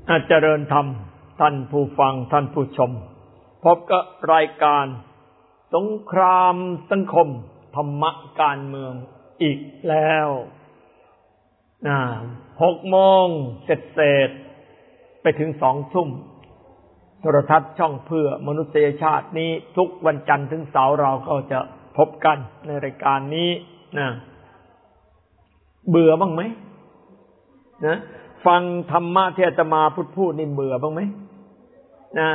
เจริญธรรมท่านผู้ฟังท่านผู้ชมพบกับรายการสงครามสังคมธรรมะการเมืองอีกแล้ว6 โมงเสร็จไปถึง2 ทุ่มโทรทัศน์ช่องเพื่อมนุษยชาตินี้ทุกวันจันทร์ถึงเสาร์เราก็จะพบกันในรายการนี้นะเบื่อบ้างไหมนะฟังธรรมะที่อาตมาพูดนี่เบื่อบ้างไหมนะ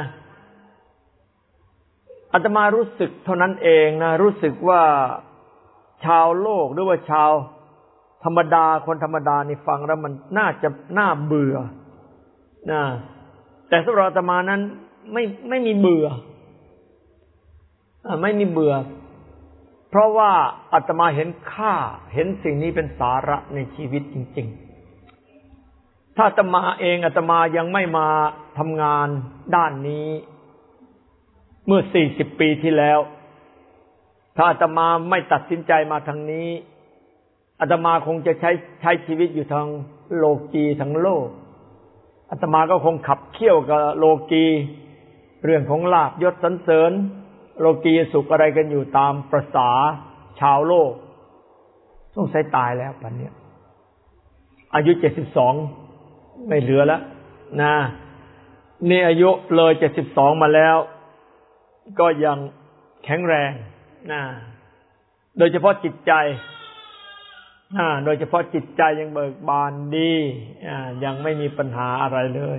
อาตมารู้สึกเท่านั้นเองนะรู้สึกว่าชาวโลกหรือว่าชาวธรรมดาคนธรรมดานี่ฟังแล้วมันน่าเบื่อนะแต่สำหรับอาตมานั้นไม่มีเบื่อไม่มีเบื่อเพราะว่าอาตมาเห็นค่าเห็นสิ่งนี้เป็นสาระในชีวิตจริงๆถ้าอาตมาเองอาตมายังไม่มาทำงานด้านนี้เมื่อ40 ปีที่แล้วถ้าอาตมาไม่ตัดสินใจมาทางนี้อาตมาคงจะใช้ชีวิตอยู่ทางโลกีทางโลกอาตมาก็คงขับเคี่ยวกับโลกีเรื่องของลาภยศสรรเสริญโลกีสุขอะไรกันอยู่ตามประสาชาวโลกต้องใช้ตายแล้วปัจจุบันอายุ72ไม่เหลือแล้วนะนี่อายุเลย72มาแล้วก็ยังแข็งแรงนะโดยเฉพาะจิตใจโดยเฉพาะจิตใจยังเบิกบานดียังไม่มีปัญหาอะไรเลย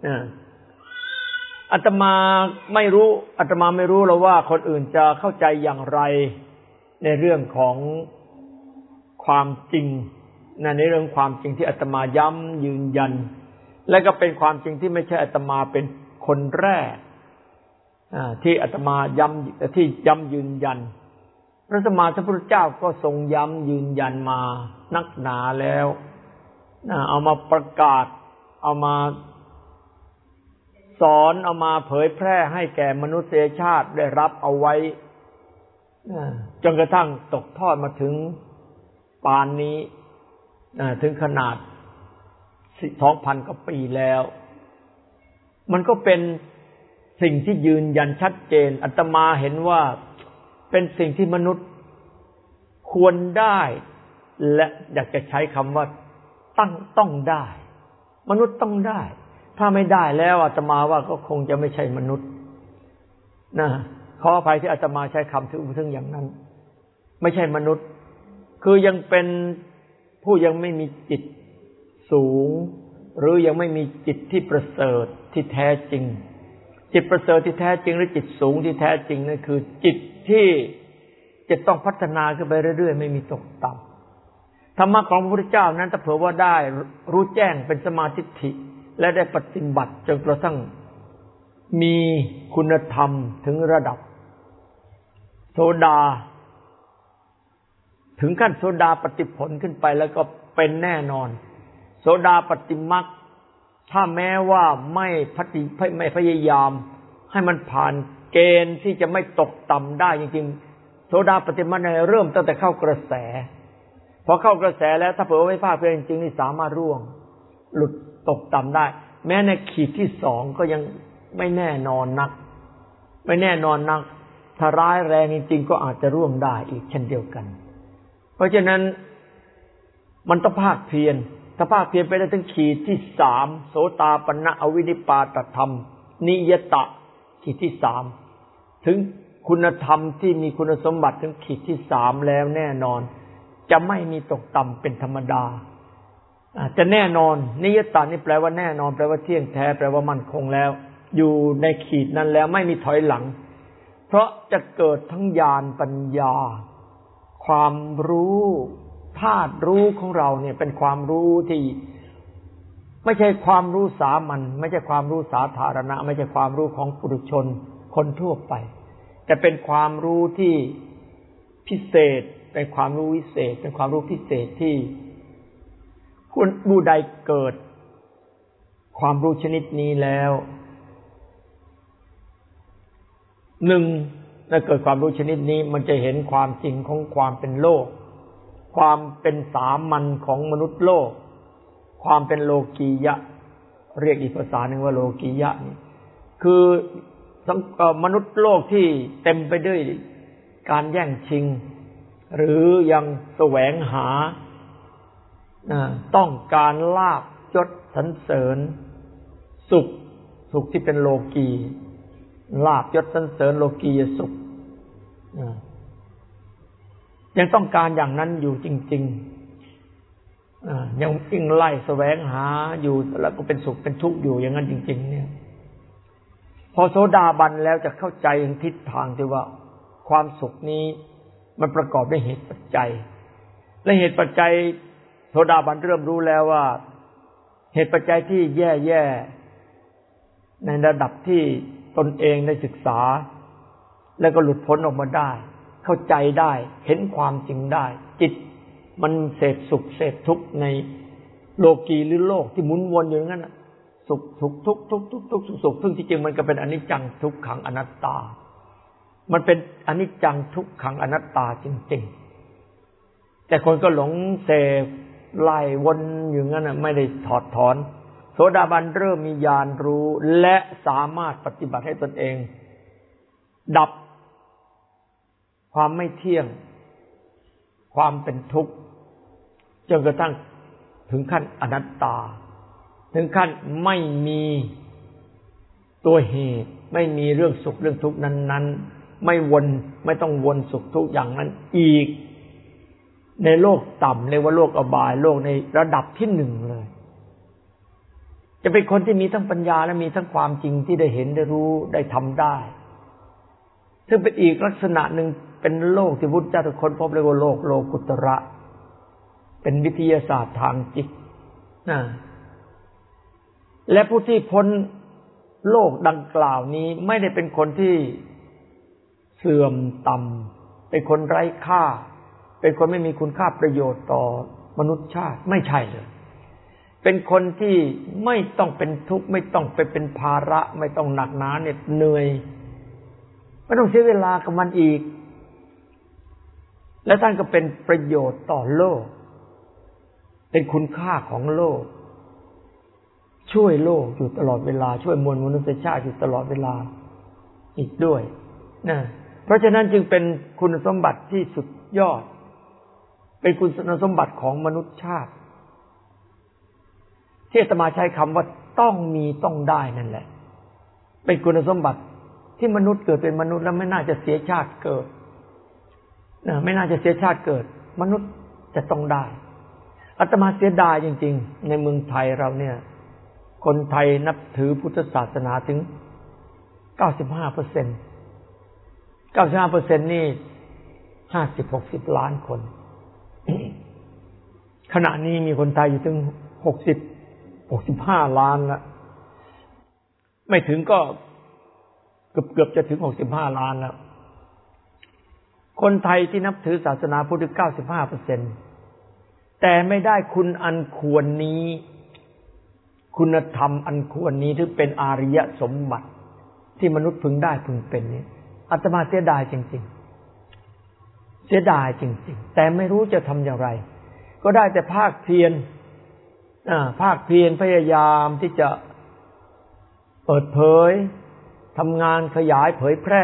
อาตมาไม่รู้หรอกว่าคนอื่นจะเข้าใจอย่างไรในเรื่องของความจริงในเรื่องความจริงที่อาตมาย้ำยืนยันและก็เป็นความจริงที่ไม่ใช่อาตมาเป็นคนแรกที่อาตมาย้ำยืนยันพระสัมมาสัมพุทธเจ้าก็ทรงย้ำยืนยันมานักหนาแล้วเอามาประกาศเอามาสอนเอามาเผยแพร่ให้แก่มนุษยชาติได้รับเอาไว้จนกระทั่งตกทอดมาถึงปานนี้ถึงขนาด 2,000 กว่าปีแล้วมันก็เป็นสิ่งที่ยืนยันชัดเจนอาตมาเห็นว่าเป็นสิ่งที่มนุษย์ควรได้และอยากจะใช้คำว่าต้องได้มนุษย์ต้องได้ถ้าไม่ได้แล้วอาตมาว่าก็คงจะไม่ใช่มนุษย์นะขออภัยที่อาตมาใช้คำถึงอย่างนั้นไม่ใช่มนุษย์คือยังเป็นผู้ยังไม่มีจิตสูงหรือยังไม่มีจิตที่ประเสริฐที่แท้จริงจิตประเสริฐที่แท้จริงหรือจิตสูงที่แท้จริงนั่นคือจิตที่จะต้องพัฒนาขึ้นไปเรื่อยๆไม่มีตกต่ำธรรมะของพระพุทธเจ้านั้นถ้าเผื่อว่าได้รู้แจ้งเป็นสมาธิฏฐิและได้ปฏิบัติจนกระทั่งมีคุณธรรมถึงระดับโสดาถึงขั้นโสดาปฏิผลขึ้นไปแล้วก็เป็นแน่นอนโสดาปฏิมรรคถ้าแม้ว่าไม่พยายามให้มันผ่านเกณฑ์ที่จะไม่ตกต่ำได้จริงๆโสดาปฏิมรรคเริ่มตั้งแต่เข้ากระแสพอเข้ากระแสแล้วถ้าเผื่อไม่ภาคเพียรจริงๆนี่สามารถร่วงหลุดตกต่ำได้แม้ในขีดที่2ก็ยังไม่แน่นอนนักถ้าร้ายแรงจริงๆก็อาจจะร่วงได้อีกเช่นเดียวกันเพราะฉะนั้นมันต้องภาคเพียรถ้าภาคเพียรไปได้ถึงขีดที่3โสตาปันนะอวินิปาตธรรมนิยตะขีดที่3ถึงคุณธรรมที่มีคุณสมบัติถึงขีดที่3แล้วแน่นอนจะไม่มีตกต่ำเป็นธรรมดาจะแน่นอนนิยตะนี่แปลว่าแน่นอนแปลว่าเที่ยงแท้แปลว่ามั่นคงแล้วอยู่ในขีดนั้นแล้วไม่มีถอยหลังเพราะจะเกิดทั้งญาณปัญญาความรู้ธาตุรู้ของเราเนี่ยเป็นความรู้ที่ไม่ใช่ความรู้สามัญไม่ใช่ความรู้สาธารณะไม่ใช่ความรู้ของปุถุชนคนทั่วไปแต่เป็นความรู้ที่พิเศษเป็นความรู้วิเศษเป็นความรู้พิเศษที่ผู้ใดเกิดความรู้ชนิดนี้แล้วถ้าเกิดความรู้ชนิดนี้มันจะเห็นความจริงของความเป็นโลกความเป็นสามัญของมนุษย์โลกความเป็นโลกียะเรียกอีกภาษาหนึ่งว่าโลกียะนี่คือมนุษย์โลกที่เต็มไปด้วยการแย่งชิงหรือยังแสวงหาต้องการลาภยศสรรเสริญสุขที่เป็นโลกีลาภยศสรรเสริญโลกียสุขยังต้องการอย่างนั้นอยู่จริงๆยังวิ่งไล่แสวงหาอยู่แล้วก็เป็นสุขเป็นทุกข์อยู่อย่างนั้นจริงๆเนี่ยพอโสดาบันแล้วจะเข้าใจทิศทางที่ว่าความสุขนี้มันประกอบด้วยเหตุปัจจัยและเหตุปัจจัยโสดาบันเริ่มรู้แล้วว่าเหตุปัจจัยที่แย่ๆในระดับที่ตนเองได้ศึกษาแล้วก็หลุดพ้นออกมาได้เข้าใจได้เห็นความจริงได้จิตมันเสพสุขเสพทุกข์ในโลกีหรือโลกที่หมุนวนอยู่อย่างนั้นสุขทุกข์ทุกข์สุขซึ่งที่จริงมันก็เป็นอนิจจังทุกขังอนัตตามันเป็นอนิจจังทุกขังอนัตตาจริงๆแต่คนก็หลงเสพไล่วนอยู่งั้นไม่ได้ถอดถอนโสดาบันเริ่มมีญาณรู้และสามารถปฏิบัติให้ตนเองดับความไม่เที่ยงความเป็นทุกข์จนกระทั่งถึงขั้นอนัตตาถึงขั้นไม่มีตัวเหตุไม่มีเรื่องสุขเรื่องทุกข์นั้นๆไม่ต้องวนสุขทุกข์อย่างนั้นอีกในโลกต่ำเรียกว่าโลกอบายโลกในระดับที่หนึ่งเลยจะเป็นคนที่มีทั้งปัญญาและมีทั้งความจริงที่ได้เห็นได้รู้ได้ทำได้ซึ่งเป็นอีกลักษณะหนึ่งเป็นโลกที่พุทธเจ้าทุกคนพบเรียกว่าโลกโลกุตระเป็นวิทยาศาสตร์ทางจิตและผู้ที่พ้นโลกดังกล่าวนี้ไม่ได้เป็นคนที่เสื่อมต่ำเป็นคนไร้ค่าเป็นคนไม่มีคุณค่าประโยชน์ต่อมนุษยชาติไม่ใช่เลยเป็นคนที่ไม่ต้องเป็นทุกข์ไม่ต้องไปเป็นภาระไม่ต้องหนักหนาเหนื่อยไม่ต้องเสียเวลากับมันอีกและท่านก็เป็นประโยชน์ต่อโลกเป็นคุณค่าของโลกช่วยโลกอยู่ตลอดเวลาช่วยมวลมนุษยชาติอยู่ตลอดเวลาอีกด้วยนะเพราะฉะนั้นจึงเป็นคุณสมบัติที่สุดยอดเป็นคุณสมบัติของมนุษยชาติที่อาตมาใช้คำว่าต้องมีต้องได้นั่นแหละเป็นคุณสมบัติที่มนุษย์เกิดเป็นมนุษย์แล้วไม่น่าจะเสียชาติเกิดไม่น่าจะเสียชาติเกิดมนุษย์จะต้องได้อาตมาเสียดายจริงๆในเมืองไทยเราเนี่ยคนไทยนับถือพุทธศาสนาถึง 95% นี่ 50-60 ล้านคน ขณะนี้มีคนไทยอยู่ถึง65 ล้านแล้วไม่ถึงก็เกือบจะถึง65 ล้านแล้วคนไทยที่นับถือศาสนาพุทธ 95% แต่ไม่ได้คุณอันควรนี้คุณธรรมอันควรนี้ที่เป็นอาริยสมบัติที่มนุษย์พึงได้พึงเป็นนี้อาตมาเสียดายจริงๆเสียดายจริงๆแต่ไม่รู้จะทำอย่างไรก็ได้แต่ภาคเพียรพยายามที่จะเปิดเผยทำงานขยายเผยแพร่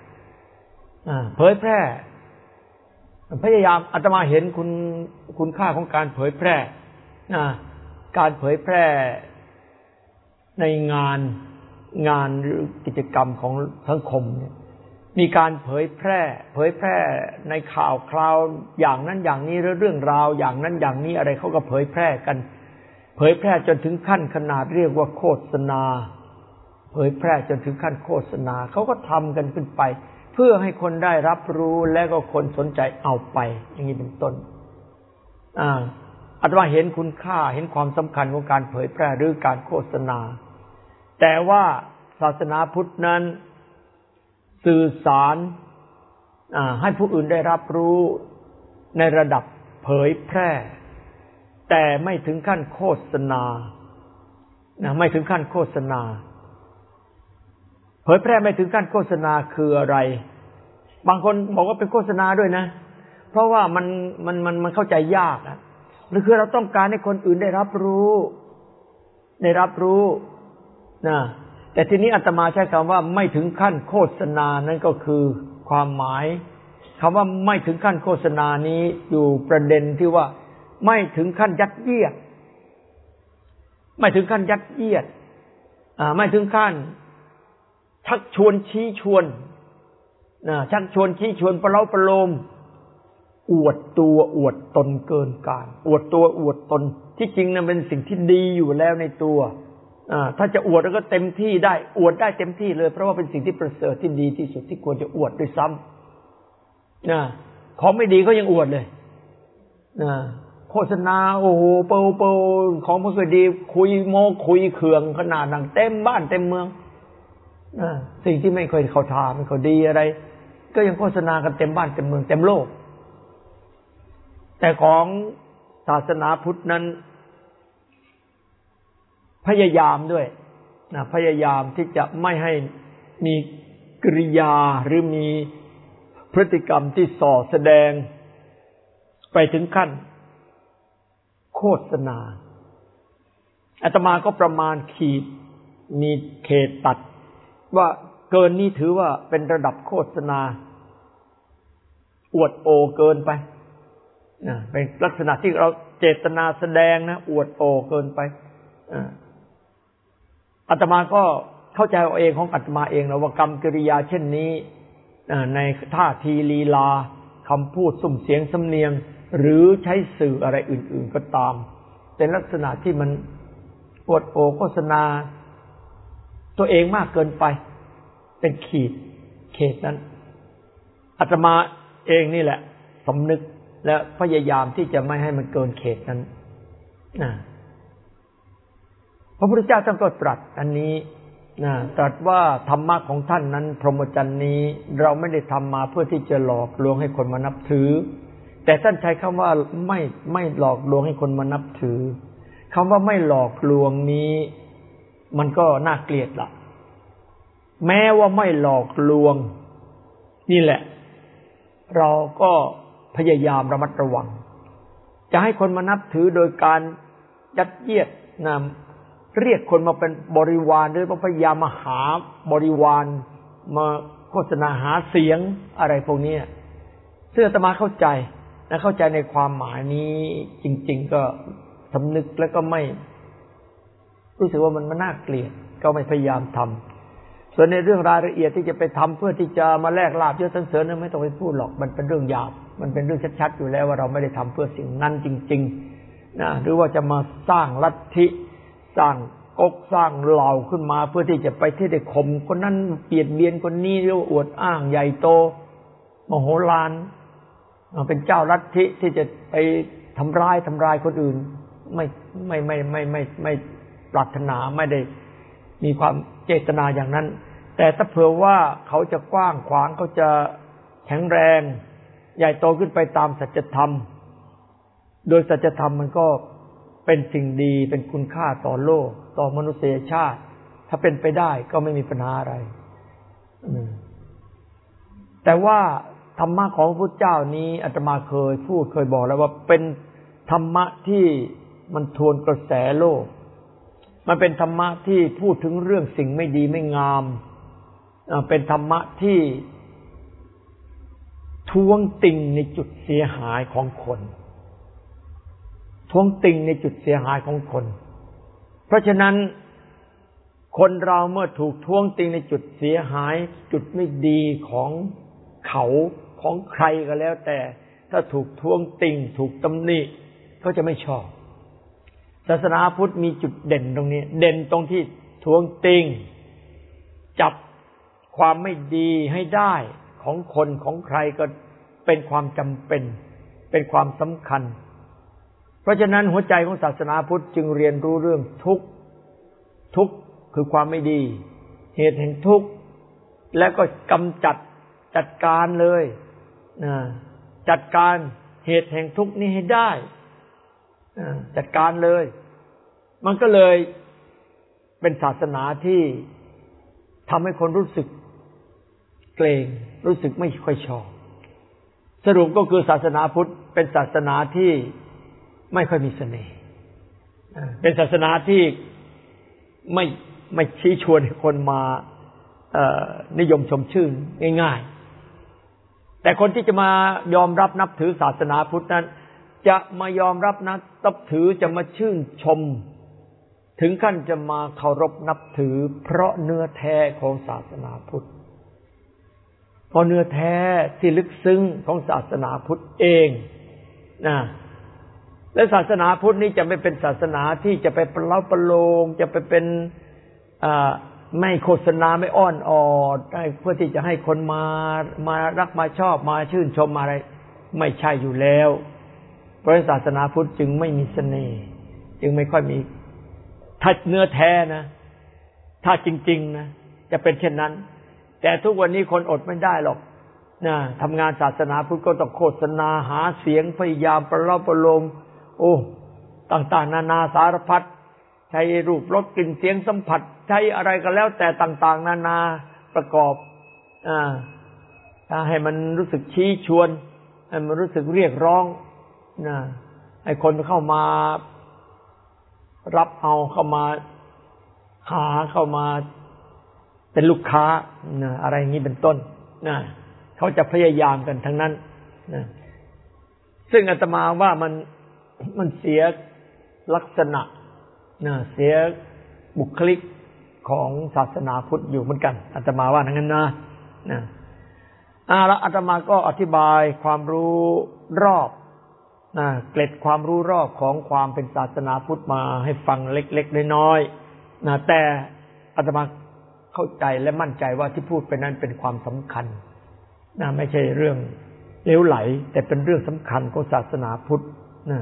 พยายามอาตมาเห็นคุณค่าของการเผยแพร่การเผยแพร่ในงานหรือกิจกรรมของสังคมเนี่ยมีการเผยแพร่ในข่าวคราวอย่างนั้นอย่างนี้เรื่องราวอย่างนั้นอย่างนี้อะไรเขาก็เผยแพร่กันเผยแพร่จนถึงขั้นขนาดเรียกว่าโฆษณาเผยแพร่จนถึงขั้นโฆษณาเขาก็ทำกันขึ้นไปเพื่อให้คนได้รับรู้และก็คนสนใจเอาไปอย่างนี้เป็นต้นอาตมาเห็นคุณค่าเห็นความสำคัญของการเผยแพร่หรือการโฆษณาแต่ว่าศาสนาพุทธนั้นสื่อสารให้ผู้อื่นได้รับรู้ในระดับเผยแพร่แต่ไม่ถึงขั้นโฆษณาไม่ถึงขั้นโฆษณาเผยแพร่ไม่ถึงขั้นโฆษณาคืออะไรบางคนบอกว่าเป็นโฆษณาด้วยนะเพราะว่ามันเข้าใจยากหรือคือเราต้องการให้คนอื่นได้รับรู้ได้รับรู้นะแต่ทีนี้อาตมาใช้คำว่าไม่ถึงขั้นโฆษณานั่นก็คือความหมายคำว่าไม่ถึงขั้นโฆษณานี้อยู่ประเด็นที่ว่าไม่ถึงขั้นยัดเยียดไม่ถึงขั้นยัดเยียดไม่ถึงขั้นชักชวนชี้ชวนชักชวนชี้ชวนประเล้าประโลมอวดตัวอวดตนเกินการอวดตัวอวดตนที่จริงนั้นเป็นสิ่งที่ดีอยู่แล้วในตัวถ้าจะอวดแล้วก็เต็มที่ได้อวดได้เต็มที่เลยเพราะว่าเป็นสิ่งที่ประเสริฐที่ดีที่สุดที่ควรจะอวดด้วยซ้ำของไม่ดีก็ยังอวดเลยโฆษณาโอ้โหเปิลของไม่ค่อยดีคุยโม้คุยเคืองขนาดนั้นเต็มบ้านเต็มเมืองสิ่งที่ไม่เคยเข้าท่าไม่ค่อยดีอะไรก็ยังโฆษณากันเต็มบ้านเต็มเมืองเต็มโลกแต่ของศาสนาพุทธนั้นพยายามด้วยพยายามที่จะไม่ให้มีกริยาหรือมีพฤติกรรมที่ส่อแสดงไปถึงขั้นโฆษณาอาตมาก็ประมาณขีดมีเขตตัดว่าเกินนี้ถือว่าเป็นระดับโฆษณาอวดโอเกินไปเป็นลักษณะที่เราเจตนาแสดงนะอวดโอเกินไปอาตมาก็เข้าใจเอาเองของอาตมาเองนะว่ากรรมกิริยาเช่นนี้ในท่าทีลีลาคำพูดสุ่มเสียงสำเนียงหรือใช้สื่ออะไรอื่นๆก็ตามเป็นลักษณะที่มันอวดโอโฆษณาตัวเองมากเกินไปเป็นเขตนั้นอาตมาเองนี่แหละสำนึกและพยายามที่จะไม่ให้มันเกินเขตนั้นพระพุทธเจ้าท่านก็ตรัสอันนี้ตรัสว่าธรรมะของท่านนั้นพรหมจรรย์นี้เราไม่ได้ทำมาเพื่อที่จะหลอกลวงให้คนมานับถือแต่ท่านใช้คำว่าไม่หลอกลวงให้คนมานับถือคำว่าไม่หลอกลวงนี้มันก็น่าเกลียดละแม้ว่าไม่หลอกลวงนี่แหละเราก็พยายามระมัดระวังจะให้คนมานับถือโดยการยัดเยียดเรียกคนมาเป็นบริวารหรือพยายามมาหาบริวารมาโฆษณาหาเสียงอะไรพวกนี้ซึ่งอาตมาเข้าใจและเข้าใจในความหมายนี้จริงๆก็สำนึกแล้วก็ไม่รู้สึกว่ามันน่าเกลียดก็ไม่พยายามทำส่วนในเรื่องรายละเอียดที่จะไปทำเพื่อที่จะมาแลกลาภยศสรรเสริญนั้นไม่ต้องไปพูดหรอกมันเป็นเรื่องหยาบมันเป็นเรื่องชัดๆอยู่แล้วว่าเราไม่ได้ทำเพื่อสิ่งนั้นจริงๆหรือว่าจะมาสร้างลัทธิสร้างก๊กสร้างเหล่าขึ้นมาเพื่อที่จะไปที่ได้ข่มคนนั้นเบียดเบียนคนนี้เรียกว่าอวดอ้างใหญ่โตมโหฬารเป็นเจ้าลัทธิที่จะไปทำร้ายคนอื่นไม่ปรารถนาไม่ได้มีความเจตนาอย่างนั้นแต่ถ้าเผื่อว่าเขาจะกว้างขวางเขาจะแข็งแรงใหญ่โตขึ้นไปตามสัจธรรมโดยสัจธรรมมันก็เป็นสิ่งดีเป็นคุณค่าต่อโลกต่อมนุษยชาติถ้าเป็นไปได้ก็ไม่มีปัญหาอะไรแต่ว่าธรรมะของพระพุทธเจ้านี้อาตมาเคยบอกแล้วว่าเป็นธรรมะที่มันทวนกระแสโลกมันเป็นธรรมะที่พูดถึงเรื่องสิ่งไม่ดีไม่งามเป็นธรรมะที่ท้วงติงในจุดเสียหายของคนท้วงติงในจุดเสียหายของคนเพราะฉะนั้นคนเราเมื่อถูกท้วงติงในจุดเสียหายจุดไม่ดีของเขาของใครก็แล้วแต่ถ้าถูกท้วงติงถูกตำหนิก็จะไม่ชอบศาสนาพุทธมีจุดเด่นตรงนี้เด่นตรงที่ท้วงติงจับความไม่ดีให้ได้ของคนของใครก็เป็นความจำเป็นความสำคัญเพราะฉะนั้นหัวใจของศาสนาพุทธจึงเรียนรู้เรื่องทุกข์คือความไม่ดีเหตุแห่งทุกข์แล้วก็กำจัดการเลยจัดการเหตุแห่งทุกข์นี้ให้ได้จัดการเลยมันก็เลยเป็นศาสนาที่ทำให้คนรู้สึกเกรงรู้สึกไม่ค่อยชอบสรุปก็คือศาสนาพุทธเป็นศาสนาที่ไม่ค่อยมีเสน่ห์เป็นศาสนาที่ไม่ชี้ชวนให้คนมานิยมชมชื่นง่ายๆแต่คนที่จะมายอมรับนับถือศาสนาพุทธนั้นจะมายอมรับนับถือจะมาชื่นชมถึงขั้นจะมาเคารพนับถือเพราะเนื้อแท้ของศาสนาพุทธเพราะเนื้อแท้ที่ลึกซึ้งของศาสนาพุทธเองนะและศาสนาพุทธนี้จะไม่เป็นศาสนาที่จะไปประเล้าประโลมจะไปเป็นไม่โฆษณาไม่อ้อนออดเพื่อที่จะให้คนมารักมาชอบมาชื่นชมมาอะไรไม่ใช่อยู่แล้วเพราะศาสนาพุทธจึงไม่มีเสน่ห์จึงไม่ค่อยมีถ้าเนื้อแท้นะถ้าจริงๆนะจะเป็นเช่นนั้นแต่ทุกวันนี้คนอดไม่ได้หรอกนะทำงานศาสนาพุทธก็ต้องโฆษณาหาเสียงพยายามประเล้าประโลมโอ้ต่างๆนานาสารพัดใช้รูปรสกลิ่นเสียงสัมผัสใช้อะไรก็แล้วแต่ต่างๆนานาประกอบให้มันรู้สึกชี้ชวนให้มันรู้สึกเรียกร้องนะให้คนเข้ามารับเอาเข้ามาหาเข้ามาเป็นลูกค้านะอะไรอย่างนี้เป็นต้นนะเขาจะพยายามกันทั้งนั้นนะซึ่งอาตมาว่ามันเสียลักษณะนะเสียบุคลิกของศาสนาพุทธอยู่เหมือนกันอาตมาว่าอย่างนั้นนะแล้วอาตมาก็อธิบายความรู้รอบเกล็ดความรู้รอบของความเป็นศาสนาพุทธมาให้ฟังเล็กๆน้อยๆแต่อาตมาเข้าใจและมั่นใจว่าที่พูดไปนั้นเป็นความสำคัญไม่ใช่เรื่องเลวไหลแต่เป็นเรื่องสำคัญของศาสนาพุทธ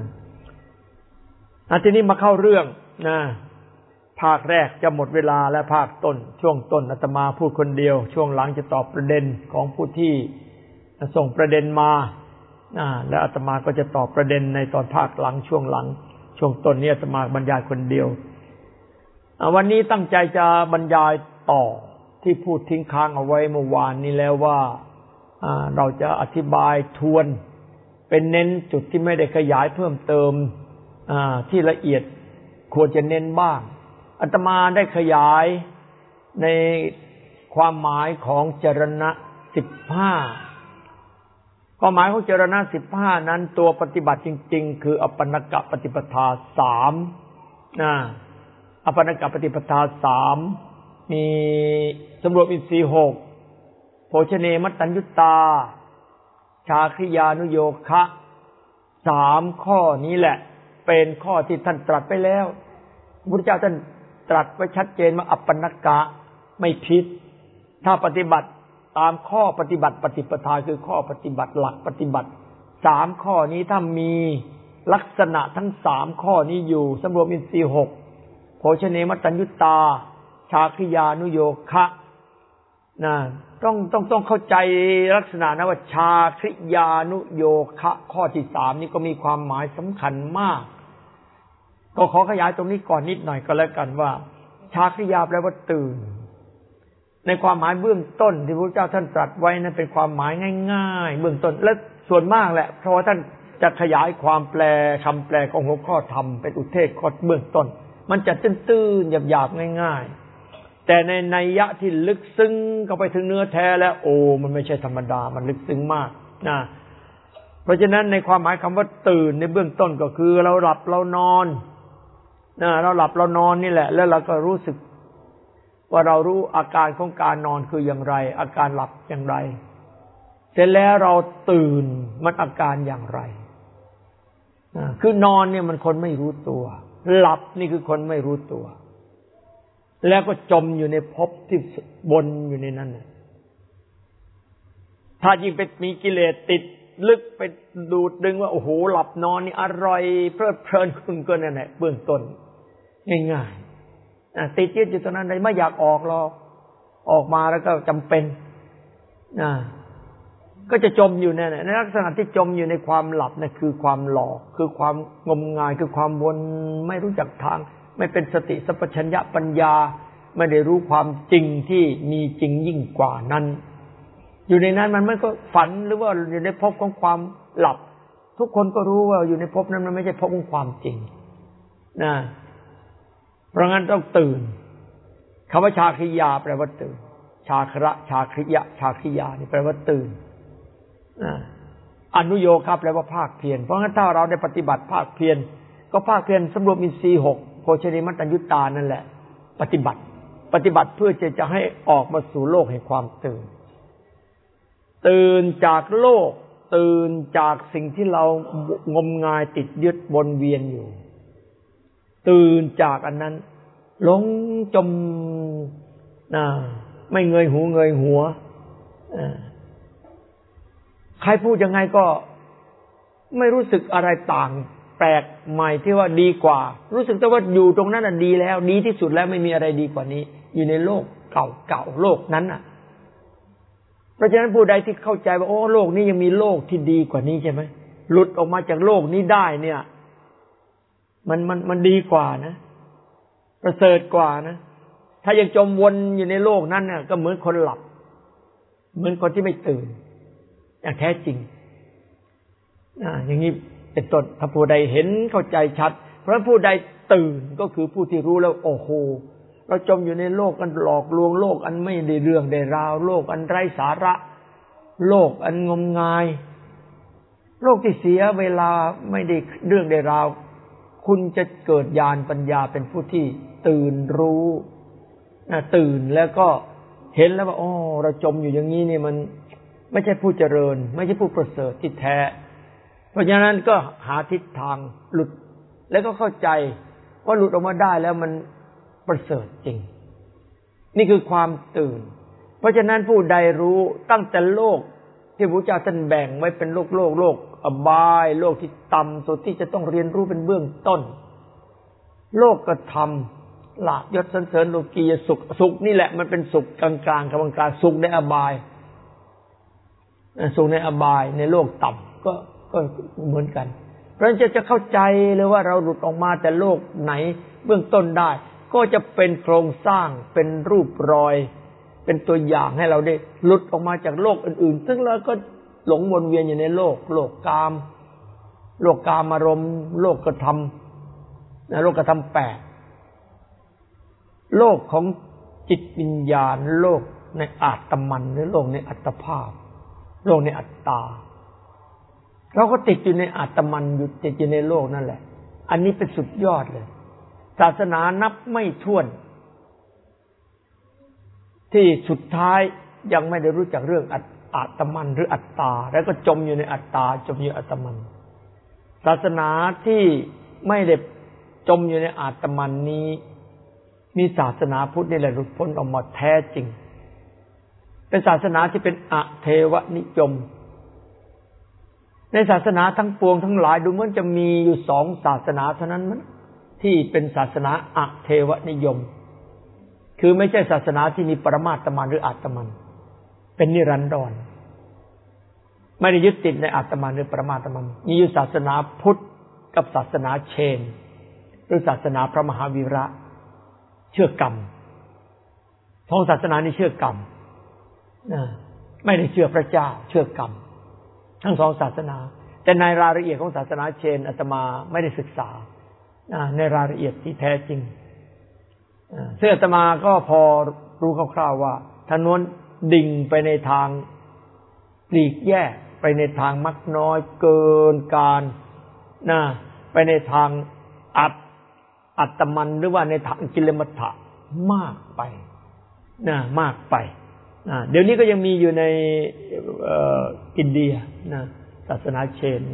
ทีนี้มาเข้าเรื่องภาคแรกจะหมดเวลาและภาคต้นช่วงต้นอาตมาพูดคนเดียวช่วงหลังจะตอบประเด็นของผู้ที่ส่งประเด็นมาแล้วอาตมาก็จะตอบประเด็นในตอนภาคหลังช่วงหลังช่วงต้นนี้อาตมาบรรยายคนเดียววันนี้ตั้งใจจะบรรยายต่อที่พูดทิ้งค้างเอาไว้เมื่อวานนี้แล้วว่าเราจะอธิบายทวนเป็นเน้นจุดที่ไม่ได้ขยายเพิ่มเติมที่ละเอียดควรจะเน้นบ้างอาตมาได้ขยายในความหมายของจรณะ15ความหมายของจรณะ15นั้นตัวปฏิบัติจริงๆคืออัปปนกปฏิปทา3อัปปนกปฏิปทา3มีสำรวมอินทรีย์6โภชเนมัตตัญญุตาชาคริยานุโยคะ3ข้อนี้แหละเป็นข้อที่ท่านตรัสไปแล้วพระพุทธเจ้าท่านตรัสไว้ชัดเจนว่าอัปปนกะไม่ผิดถ้าปฏิบัติตามข้อปฏิบัติปฏิปทาคือข้อปฏิบัติหลักปฏิบัติ3ข้อนี้ถ้ามีลักษณะทั้ง3ข้อนี้อยู่สำรวมอินทรีย์6โภชเนมัตตัญญุตาชาคริยานุโยคะต้องเข้าใจลักษณะนะว่าชาคริยานุโยคะข้อที่3นี้ก็มีความหมายสำคัญมากก็ขอขยายตรงนี้ก่อนนิดหน่อยก็แล้วกันว่าชาคริยาแปลว่าตื่นในความหมายเบื้องต้นที่พระพุทธเจ้าท่านตรัสไว้นั้นเป็นความหมายง่ายๆเบื้องต้นและส่วนมากแหละเพราะว่าท่านจะขยายความแปลคำแปลของหัวข้อธรรมเป็นอุเทศข้อเบื้องต้นมันจะตื้นๆหยาบๆง่ายๆแต่ในนัยยะที่ลึกซึ้งเข้าไปถึงเนื้อแท้แล้วมันไม่ใช่ธรรมดามันลึกซึ้งมากเพราะฉะนั้นในความหมายคำว่าตื่นในเบื้องต้นก็คือเราหลับเรานอนเราหลับเรานอนนี่แหละแล้วเราก็รู้สึกว่าเรารู้อาการของการนอนคืออย่างไรอาการหลับอย่างไรเสร็จแล้วเราตื่นมันอาการอย่างไรคือนอนเนี่ยมันคนไม่รู้ตัวหลับนี่คือคนไม่รู้ตัวแล้วก็จมอยู่ในภพที่วนอยู่ในนั้นถ้ายิ่งไปมีกิเลสติดลึกไปดูดดึงว่าโอ้โหหลับนอนนี่อร่อยเพลิดเพลินคุณก็นั่นแหละเบื้องต้นง่ายๆติดยึดอยู่ตรงนั้นเลยไม่อยากออกหรอกออกมาแล้วก็จำเป็นก็จะจมอยู่ในลักษณะที่จมอยู่ในความหลับนั่นคือความหลอกคือความงมงายคือความวนไม่รู้จักทางไม่เป็นสติสัพพัญญะปัญญาไม่ได้รู้ความจริงที่มีจริงยิ่งกว่านั้นอยู่ในนั้นมันก็ฝันหรือว่าอยู่ในภพของความหลับทุกคนก็รู้ว่าอยู่ในภพนั้นมันไม่ใช่ภพของความจริงเพราะงั้นต้องตื่นคำว่าชาคริยาแปลว่าตื่นชาคระชาคริยะชาคริยานี่แปลว่าตื่นอนุโยคะแปลว่าภาคเพียรเพราะงั้นถ้าเราได้ปฏิบัติภาคเพียรก็ภาคเพียรสำรวมอินทรีย์6โภชเนมัตตัญญุตานั่นแหละปฏิบัติเพื่อจะให้ออกมาสู่โลกแห่งความตื่นจากโลกตื่นจากสิ่งที่เรางมงายติดยึดวนเวียนอยู่ตื่นจากอันนั้นหลงจมไม่เงยหูเงยหัวใครพูดยังไงก็ไม่รู้สึกอะไรต่างแปลกใหม่ที่ว่าดีกว่ารู้สึกแต่ว่าอยู่ตรงนั้นน่ะดีแล้วดีที่สุดแล้วไม่มีอะไรดีกว่านี้อยู่ในโลกเก่าโลกนั้นน่ะเพราะฉะนั้นผู้ใดที่เข้าใจว่าโอ้โลกนี้ยังมีโลกที่ดีกว่านี้ใช่ไหมหลุดออกมาจากโลกนี้ได้เนี่ยมันดีกว่านะประเสริฐกว่านะถ้ายังจมวนอยู่ในโลกนั้นเนี่ยก็เหมือนคนหลับเหมือนคนที่ไม่ตื่นอย่างแท้จริงอย่างนี้เป็นต้นถ้าผู้ใดเห็นเข้าใจชัดเพราะผู้ใดตื่นก็คือผู้ที่รู้แล้วโอ้โหเราจมอยู่ในโลกอันหลอกลวงโลกอันไม่ได้เรื่องได้ราวโลกอันไร้สาระโลกอันงมงายโลกที่เสียเวลาไม่ได้เรื่องได้ราวคุณจะเกิดญาณปัญญาเป็นผู้ที่ตื่นรู้ตื่นแล้วก็เห็นแล้วว่าอ๋อเราจมอยู่อย่างนี้นี่มันไม่ใช่ผู้เจริญไม่ใช่ผู้ประเสริฐที่แท้เพราะฉะนั้นก็หาทิศทางหลุดแล้วก็เข้าใจว่าหลุดออกมาได้แล้วมันประเสริฐจริงนี่คือความตื่นเพราะฉะนั้นผู้ใดรู้ตั้งแต่โลกที่พระพุทธเจ้าท่านแบ่งไว้เป็นโลกอบายโลกที่ต่ำสุดที่จะต้องเรียนรู้เป็นเบื้องต้นโลกกธรรมลาภยศสรรเสริญโลกียสุขนี่แหละมันเป็นสุขกลางๆกลางๆสุขในอบายสุขในอบายในโลกต่ำก็เหมือนกันเพราะฉะนั้นจะเข้าใจเลยว่าเราหลุดออกมาแต่โลกไหนเบื้องต้นได้ก็จะเป็นโครงสร้างเป็นรูปรอยเป็นตัวอย่างให้เราได้หลุดออกมาจากโลกอื่นๆซึ่งเราก็หลงวนเวียนอยู่ในโลกกามอารมณ์โลกธรรมโลกธรรม8โลกของจิตวิญญาณโลกในอาตมันหรือโลกในอัตภาพโลกในอัตตาเราก็ติดอยู่ในอาตมันอยู่ติดอยู่ในโลกนั่นแหละอันนี้เป็นสุดยอดเลยศาสนานับไม่ถ้วนที่สุดท้ายยังไม่ได้รู้จักเรื่องอาตมันหรืออัตตาแล้วก็จมอยู่ในอัตตาจมอยู่อัตมันศาสนาที่ไม่ได้จมอยู่ในอาตมันนี้มีศาสนาพุทธนี่แหละหลุดพ้นออกมาแท้จริงเป็นศาสนาที่เป็นอเทวนิยมในศาสนาทั้งปวงทั้งหลายดูเหมือนจะมีอยู่2ศาสนาเท่านั้นมั้งที่เป็นศาสนาอเทวนิยมคือไม่ใช่ศาสนาที่มีปรมาตมันหรืออาตมันเป็นนิรันดรไม่ได้ยึดติดในอาตมันหรือปรมาตมันมีอยู่ศาสนาพุทธกับศาสนาเชนหรือศาสนาพระมหาวีระเชื่อกรรมท้องศาสนานี้เชื่อกรรมไม่ได้เชื่อพระเจ้าเชื่อกรรมทั้ง2ศาสนาแต่ในรายละเอียดของศาสนาเชนอาตมาไม่ได้ศึกษาในรายละเอียดที่แท้จริงซึ่งอาตมาก็พอรู้คร่าวๆว่าถนนดิ่งไปในทางปลีกแยกไปในทางมักน้อยเกินการไปในทางอัตมันหรือว่าในทางกิเลมัฏฐะมากไปมากไปเดี๋ยวนี้ก็ยังมีอยู่ในอินเดียศาสนาเชน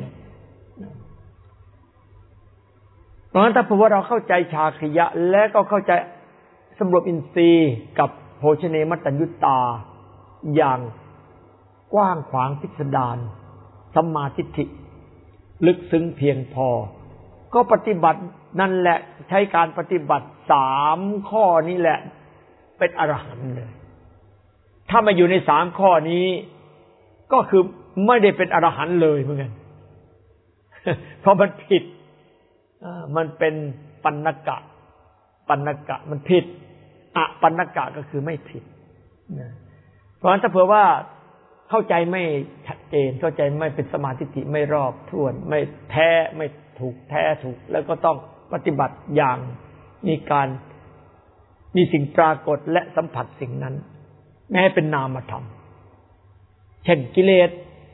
เพราะฉะนั้นถ้าว่าเราเข้าใจชาคริยะและก็เข้าใจสำรวมอินทรีย์กับโภชเนมัตตัญญุตาอย่างกว้างขวางพิสดารสัมมาทิฏฐิลึกซึ้งเพียงพอก็ปฏิบัตินั่นแหละใช้การปฏิบัติ3ข้อนี้แหละเป็นอรหันต์เลยถ้ามาอยู่ใน3ข้อนี้ก็คือไม่ได้เป็นอรหันต์เลยเหมือนกันเพราะมันผิดมันเป็นปัณณกะมันผิดปัณณกะก็คือไม่ผิดเพราะฉะนั้นถ้าเผื่อว่าเข้าใจไม่ชัดเจนเข้าใจไม่เป็นสมาธิไม่รอบถ้วนไม่แท้ไม่ถูกแท้ถูกแล้วก็ต้องปฏิบัติอย่างมีการมีสิ่งปรากฏและสัมผัสสิ่งนั้นแม้เป็นนามธรรมเช่นกิเลส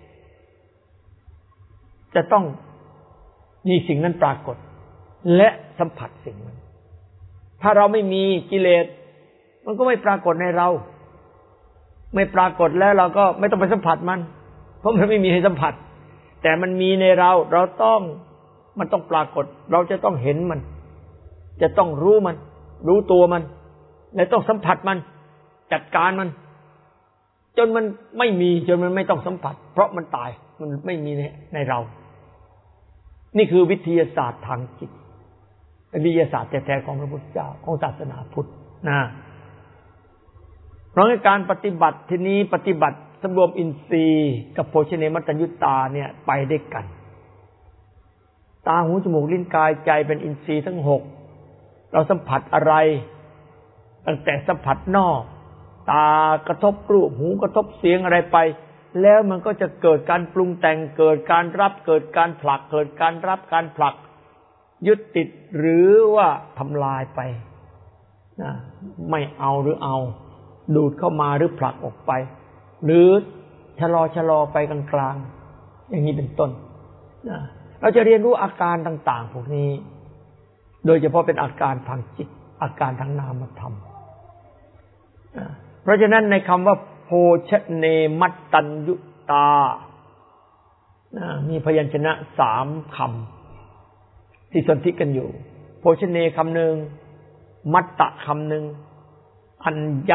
จะต้องมีสิ่งนั้นปรากฏและสัมผัสสิ่งนั้นถ้าเราไม่มีกิเลสมันก็ไม่ปรากฏในเราไม่ปรากฏแล้วเราก็ไม่ต้องไปสัมผัสมันเพราะมันไม่มีให้สัมผัสแต่มันมีในเรามันต้องปรากฏเราจะต้องเห็นมันจะต้องรู้มันรู้ตัวมันและต้องสัมผัสมันจัดการมันจนมันไม่มีจนมันไม่ต้องสัมผัสเพราะมันตายมันไม่มีในเรานี่คือวิทยาศาสตร์ทางจิตเป็นวิทยาศาสตร์แท้ๆของพระพุทธเจ้าของศาสนาพุทธนะเพราะการปฏิบัติทีนี้ปฏิบัติสำรวมอินทรีย์กับโภชเนมัตตัญญุตาเนี่ยไปด้วยกันตาหูจมูกลิ้นกายใจเป็นอินทรีย์ทั้งหกเราสัมผัสอะไรตั้งแต่สัมผัสนอกตากระทบรูปหูกระทบเสียงอะไรไปแล้วมันก็จะเกิดการปรุงแต่งเกิดการรับเกิดการผลักเกิดการรับการผลักยึดติดหรือว่าทำลายไปนะไม่เอาหรือเอาดูดเข้ามาหรือผลักออกไปหรือชะลอไปกลางๆอย่างนี้เป็นต้นนะเราจะเรียนรู้อาการต่างๆพวกนี้โดยเฉพาะเป็นอาการทางจิตอาการทางนามธรรมเพราะฉะนั้นในคำว่าโภชเนมัตตัญญุตามีพยัญชนะ3คำที่สนธิกันอยู่โภชเนคำหนึ่งมัตตะคำหนึ่งอัญญะ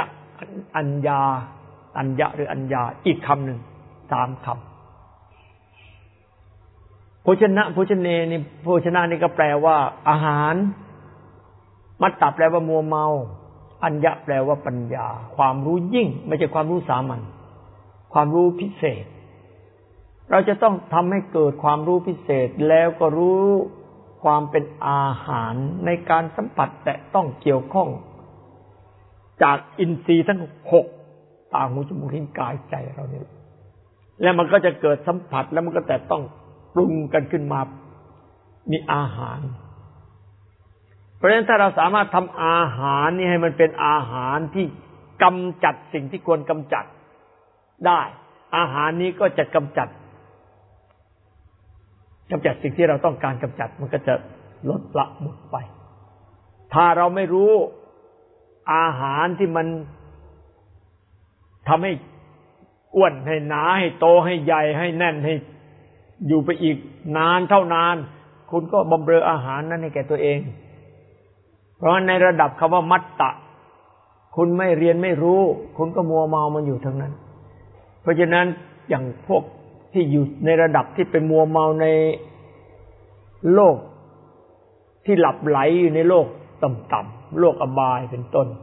หรืออัญญาอีกคำหนึ่ง3คำโภชเนนี่โภชนะนี่ก็แปลว่าอาหารมัตตะแปลว่ามัวเมาอัญญะแปลว่าปัญญาความรู้ยิ่งไม่ใช่ความรู้สามัญความรู้พิเศษเราจะต้องทำให้เกิดความรู้พิเศษแล้วก็รู้ความเป็นอาหารในการสัมผัสแต่ต้องเกี่ยวข้องจากอินทรีย์ทั้ง6ตาหูจมูกลิ้นกายใจเราเนี่ยแล้วมันก็จะเกิดสัมผัสแล้วมันก็แต่ต้องปรุงกันขึ้นมามีอาหารเพราะฉะนั้นถ้าเราสามารถทำอาหารนี่ให้มันเป็นอาหารที่กำจัดสิ่งที่ควรกำจัดได้อาหารนี้ก็จะกำจัดสิ่งที่เราต้องการกำจัดมันก็จะลดละหมดไปถ้าเราไม่รู้อาหารที่มันทำให้อ้วนให้หนาให้โตให้ใหญ่ให้แน่นให้อยู่ไปอีกนานเท่านานคุณก็บำเรออาหารนั้นให้แก่ตัวเองเพราะในระดับคำว่ามัตตะคุณไม่เรียนไม่รู้คุณก็มัวเมามันอยู่ทั้งนั้นเพราะฉะนั้นอย่างพวกที่อยู่ในระดับที่เป็นมัวเมาในโลกที่หลับไหลอยู่ในโลกต่ำๆโลกอบายเป็นต้น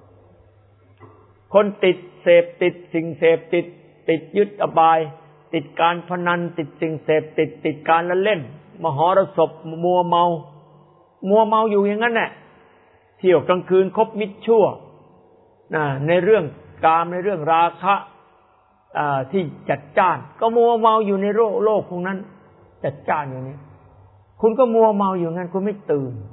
คนติดเสพติดสิ่งเสพติดยึดอบายติดการพนันติดสิ่งเสพติดการละเล่นมหรสพมัวเมาอยู่อย่างนั้นแหละเที่ยวกลางคืนคบมิตรชั่วในเรื่องกามในเรื่องราคะที่จัดจ้านก็มัวเมาอยู่ในโลกพวกนั้นจัดจ้านอย่างนี้คุณก็มัวเมาอยู่งั้นคุณไม่ตื่น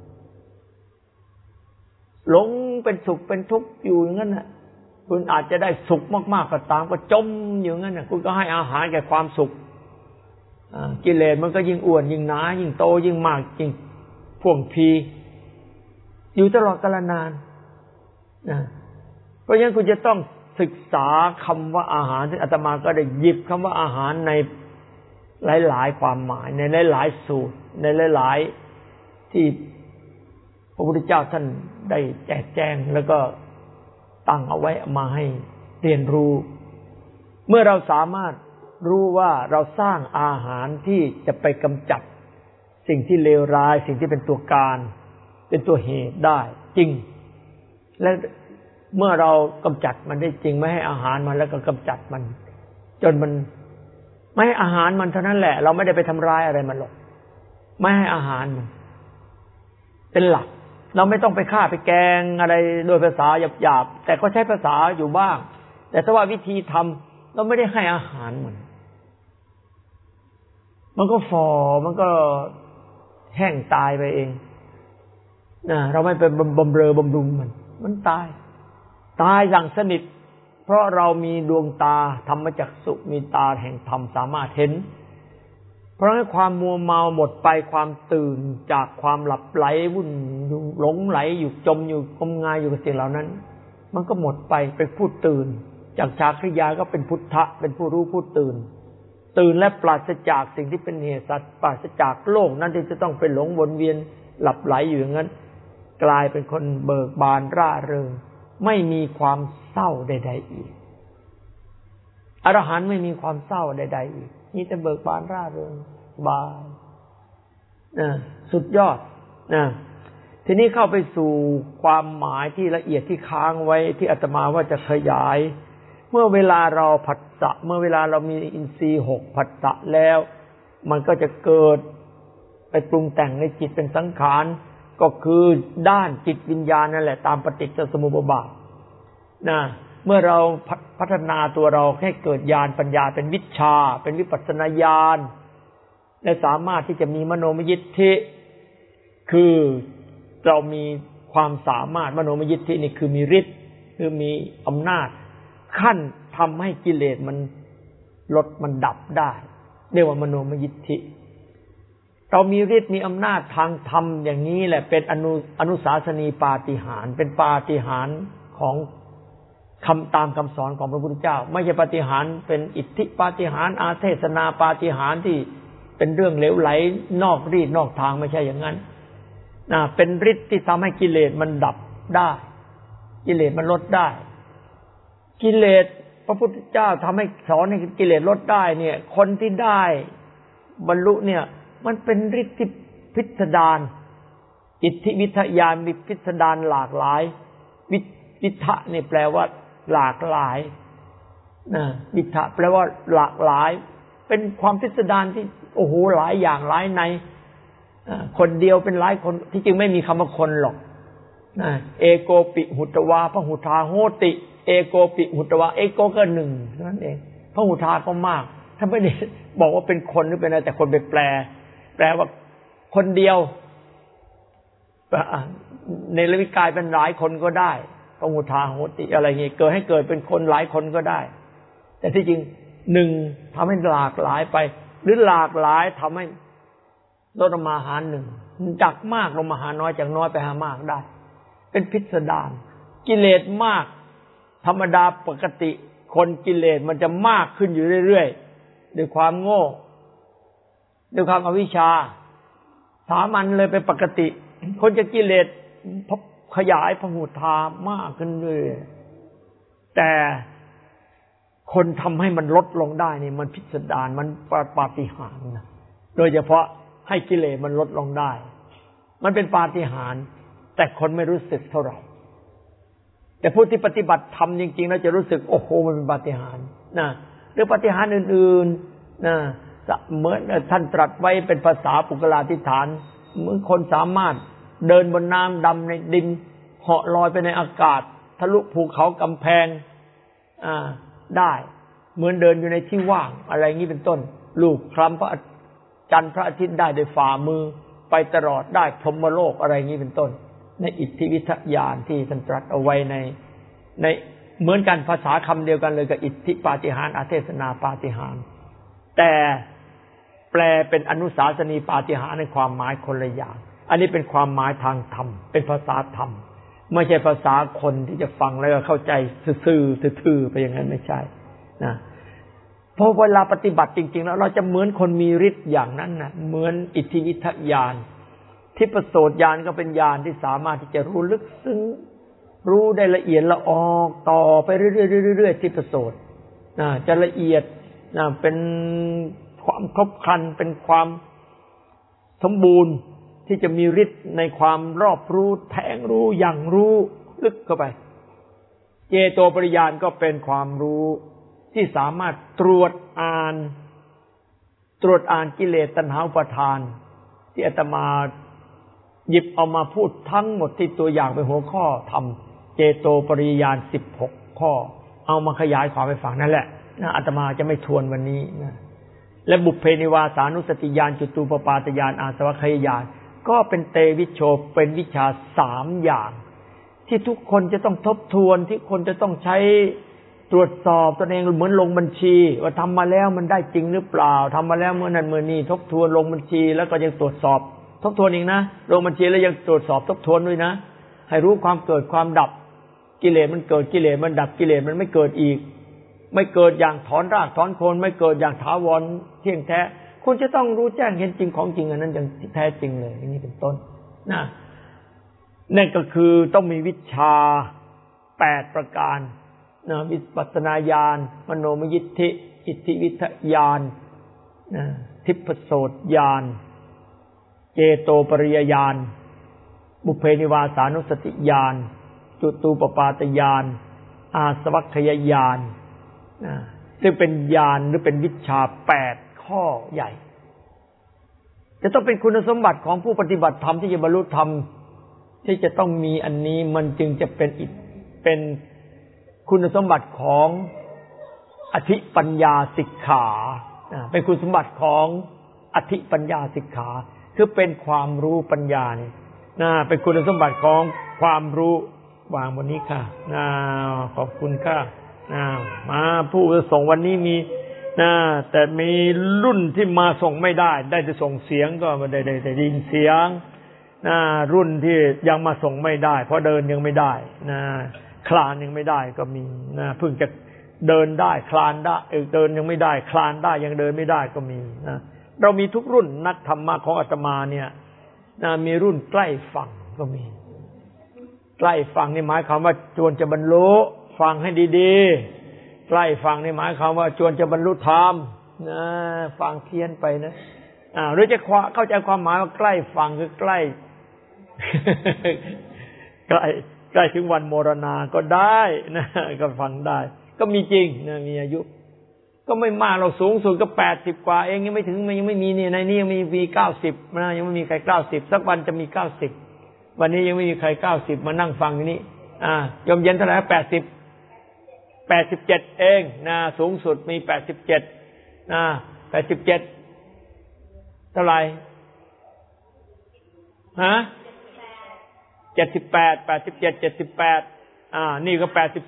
หลงเป็นสุขเป็นทุกข์อยู่อย่างนั้นน่ะคุณอาจจะได้สุขมากๆก็ตามก็จมอยู่งั้นน่ะคุณก็ให้อาหารแก่ความสุขกิเลสมันก็ยิ่งอ้วนยิ่งหนายิ่งโตยิ่งมากยิ่งพ่วงพีอยู่ตลอดกาลนานเพราะฉะนั้นคุณจะต้องศึกษาคำว่าอาหารซึ่งอาตมาก็ได้หยิบคำว่าอาหารในหลายๆความหมายในหลายๆสูตรในหลายๆที่พระพุทธเจ้าท่านได้แจกแจงแล้วก็ตั้งเอาไว้มาให้เรียนรู้เมื่อเราสามารถรู้ว่าเราสร้างอาหารที่จะไปกำจัดสิ่งที่เลวร้ายสิ่งที่เป็นตัวการเป็นตัวเหตุได้จริงและเมื่อเรากำจัดมันได้จริงไม่ให้อาหารมันแล้วก็กำจัดมันจนมันไม่ให้อาหารมันเท่านั้นแหละเราไม่ได้ไปทำร้ายอะไรมันหรอกไม่ให้อาหารมันเป็นหลักเราไม่ต้องไปฆ่าไปแกงอะไรโดยภาษาหยาบๆแต่ก็ใช้ภาษาอยู่บ้างแต่ถ้าว่าวิธีทำเราไม่ได้ให้อาหารมันก็ฝ่อมันก็แห้งตายไปเองเราไม่ไปบำเรอบำรุงมันมันตายอย่างสนิทเพราะเรามีดวงตาธรรมจักษุมีตาแห่งธรรมสามารถเห็นเพราะฉะนั้นความมัวเมาหมดไปความตื่นจากความหลับไหลวุ่นหลงไหลอยู่จมอยู่งมงายอยู่กับสิ่งเหล่านั้นมันก็หมดไปเป็นผู้ตื่นจากชาคริยาก็เป็นพุทธะเป็นผู้รู้ผู้ตื่นและปราศจากสิ่งที่เป็นเหตุสัตว์ปราศจากโลกนั้นที่จะต้องไปหลงวนเวียนหลับไหลอยู่อย่างนั้นกลายเป็นคนเบิกบานร่าเริงไม่มีความเศร้าใดๆอีกอรหันต์ไม่มีความเศร้าใดๆอีกนี่แต่เบิกบานร่าเริงบานสุดยอดทีนี้เข้าไปสู่ความหมายที่ละเอียดที่ค้างไว้ที่อาตมาว่าจะขยายเมื่อเวลาเราผัสสะเมื่อเวลาเรามีอินทรีย์6ผัสสะแล้วมันก็จะเกิดไปปรุงแต่งในจิตเป็นสังขารก็คือด้านจิตวิญญาณนั่นแหละตามปฏิจจสมุปบาทเมื่อเราพัฒนาตัวเราให้เกิดญาณปัญญาเป็นวิชชาเป็นวิปัสสนาญาณและสามารถที่จะมีมโนมยิทธิคือเรามีความสามารถมโนมยิทธินี่คือมีฤทธิ์คือมีอำนาจขั้นทำให้กิเลสมันลดมันดับได้เรียกว่ามโนมยิทธิเรามีฤทธิ์มีอำนาจทางธรรมอย่างนี้แหละเป็นอนุสาสนีปาฏิหาริย์เป็นปาฏิหาริย์ของคำตามคำสอนของพระพุทธเจ้าไม่ใช่ปาฏิหาริย์เป็นอิทธิปาฏิหาริย์อาเทศนาปาฏิหาริย์ที่เป็นเรื่องเหลวไหลนอกรีดนอกทางไม่ใช่อย่างนั้นเป็นฤทธิ์ที่ทำให้กิเลสมันดับได้กิเลสมันลดได้กิเลสพระพุทธเจ้าทำให้สอนให้กิเลสลดได้เนี่ยคนที่ได้บรรลุเนี่ยมันเป็นฤทธิ์ที่พิสดารอิทธิวิทยามีพิสดารหลากหลายวิทะนี่แปลว่าหลากหลายวิทะแปลว่าหลากหลายเป็นความพิสดารที่โอ้โหหลายอย่างหลายในคนเดียวเป็นหลายคนที่จริงไม่มีคำว่าคนหรอกเอโกปิหุตวาพหุทาโหติเอโกปิหุตวาเอโกก็หนึ่งนั่นเองพหุทาก็มากถ้าไม่ได้บอกว่าเป็นคนหรือเป็นอะไรแต่คนไปแปลว่าคนเดียวในลวิกายเป็นหลายคนก็ได้พหุทาโหติอะไรเงี้ยเกิดให้เกิดเป็นคนหลายคนก็ได้แต่ที่จริงหนึ่งทำให้หลากหลายไปหรือหลากหลายทำให้ลดลงมาหาหนึ่งจากมากลงมาหาน้อยจากน้อยไปหามากได้เป็นพิสดารกิเลสมากธรรมดาปกติคนกิเลสมันจะมากขึ้นอยู่เรื่อยๆด้วยความโง่ด้วยความอวิชชาสามัญเลยเป็นปกติคนจะกิเลสขยายพหุทามากขึ้นเรื่อยแต่คนทำให้มันลดลงได้นี่มันพิสดารมันปาฏิหาริย์นะโดยเฉพาะให้กิเลสมันลดลงได้มันเป็นปาฏิหาริย์แต่คนไม่รู้สึกเท่าไหร่แต่ผู้ที่ปฏิบัติธรรมจริงๆแล้วจะรู้สึกโอ้โหมันเป็นปาฏิหาริย์นะหรือปาฏิหาริย์อื่นๆนะเหมือนท่านตรัสไว้เป็นภาษาปุกลาธิฐานเหมือนคนสามารถเดินบนน้ำดำในดินเหาะลอยไปในอากาศทะลุภูเขากำแพงได้เหมือนเดินอยู่ในที่ว่างอะไรอย่างนี้เป็นต้นลูกคลำพระจันทร์พระอาทิตย์ได้โดยฝ่ามือไปตลอดได้พรหมโลกอะไรอย่างนี้เป็นต้นในอิทธิวิทยานที่ท่านตรัสเอาไว้ในเหมือนกันภาษาคำเดียวกันเลยกับอิทธิปาฏิหาริย์อาเทศนาปาฏิหาริย์แต่แปลเป็นอนุสาสนีปาฏิหาริย์ในความหมายคนละอย่างอันนี้เป็นความหมายทางธรรมเป็นภาษาธรรมไม่ใช่ภาษาคนที่จะฟังแล้วก็เข้าใจซื่อๆไปอย่างนั้นไม่ใช่นะเพราะเวลาปฏิบัติจริงๆแล้วเราจะเหมือนคนมีฤทธิ์อย่างนั้นนะเหมือนอิทธิวิทยานทิพโสตญาณก็เป็นญาณที่สามารถที่จะรู้ลึกซึ้งรู้ได้ละเอียดละออกต่อไปเรื่อยๆทิพโสตจะละเอียดเป็นความครบครันเป็นความสมบูรณ์ที่จะมีฤทธิ์ในความรอบรู้แทงรู้อย่างรู้ลึกเข้าไปเจโตปริญาณก็เป็นความรู้ที่สามารถตรวจอ่านกิเลสตัณหาอุปาทานที่อาตมาหยิบเอามาพูดทั้งหมดที่ตัวอย่างเป็นหัวข้อทำเจโตปริญาณ16ข้อเอามาขยายความไปฟังนั่นแหละนะอาตมาจะไม่ทวนวันนี้นะและบุพเพนิวาสานุสติญาณจุตูปปาตญาณอาสวัคคยญาณก็เป็นเตวิชโชเป็นวิชา3อย่างที่ทุกคนจะต้องทบทวนที่คนจะต้องใช้ตรวจสอบตนเองเหมือนลงบัญชีว่าทำมาแล้วมันได้จริงหรือเปล่าทำมาแล้วเมื่อนั้นเมื่อนี้ทบทวนลงบัญชีแล้วก็ยังตรวจสอบทบทวนอีกนะลงบัญชีแล้วยังตรวจสอบทบทวนด้วยนะให้รู้ความเกิดความดับกิเลสมันเกิดกิเลสมันดับกิเลสมันไม่เกิดอีกไม่เกิดอย่างถอนรากถอนโคนไม่เกิดอย่างถาวรเที่ยงแท้คุณจะต้องรู้แจ้งเห็นจริงของจริงอันนั้นอย่างแท้จริงเลยอย่างนี้เป็นต้นนะนั่นก็คือต้องมีวิชา8ประการนะวิปัสสนาญาณมโนมยิทธิอิทธิวิทยานนะทิพโสตญาณเจโตปริยญาณบุพเพนิวาสานุสติญาณจุตูปปาตญาณอาสวัคคยญาณซึ่งเป็นญาณหรือเป็นวิชา8ข้อใหญ่จะต้องเป็นคุณสมบัติของผู้ปฏิบัติธรรมที่จะบรรลุธรรมที่จะต้องมีอันนี้มันจึงจะเป็นคุณสมบัติของอธิปัญญาสิกขาเป็นคุณสมบัติของอธิปัญญาสิกขาคือเป็นความรู้ปัญญานี่เป็นคุณสมบัติของความรู้วางบนนี้ค่ะขอบคุณค่ะมาผู้ส่งวันนี้มีแต่มีรุ่นที่มาส่งไม่ได้ได้แต่ส่งเสียงก็ไม่ได้ยินเสียงรุ่นที่ยังมาส่งไม่ได้เพราะเดินยังไม่ได้คลานยังไม่ได้ก็มีเพิ่งจะเดินได้คลานได้เดินยังไม่ได้คลานได้ยังเดินไม่ได้ก็มีเรามีทุกรุ่นนักธรรมะของอาตมาเนี่ยมีรุ่นใกล้ฝั่งก็มีใกล้ฝั่งนี่หมายความว่าจวนจะบรรลุฟังให้ดีๆใกล้ฝั่งนี่หมายความว่าจวนจะบรรลุธรรมฟังเพี้ยนไปนะหรือจะเข้าใจความหมายว่าใกล้ฝั่งคือใกล้ ใกล้ถึงวันมรณาก็ได้นะก็ฟังได้ก็มีจริงนะมีอายุก็ไม่มากเราสูงสุดก็80กว่าเองยังไม่ถึงยังไม่มีเนี่ยในนี้ยังมี90นะยังไม่มีใคร90สักวันจะมี90วันนี้ยังไม่มีใคร90มานั่งฟังอยู่นี่ยมเย็นเท่าไหร่87เองนะสูงสุดมี87 87เท่าไหร่78 87 78นี่ก็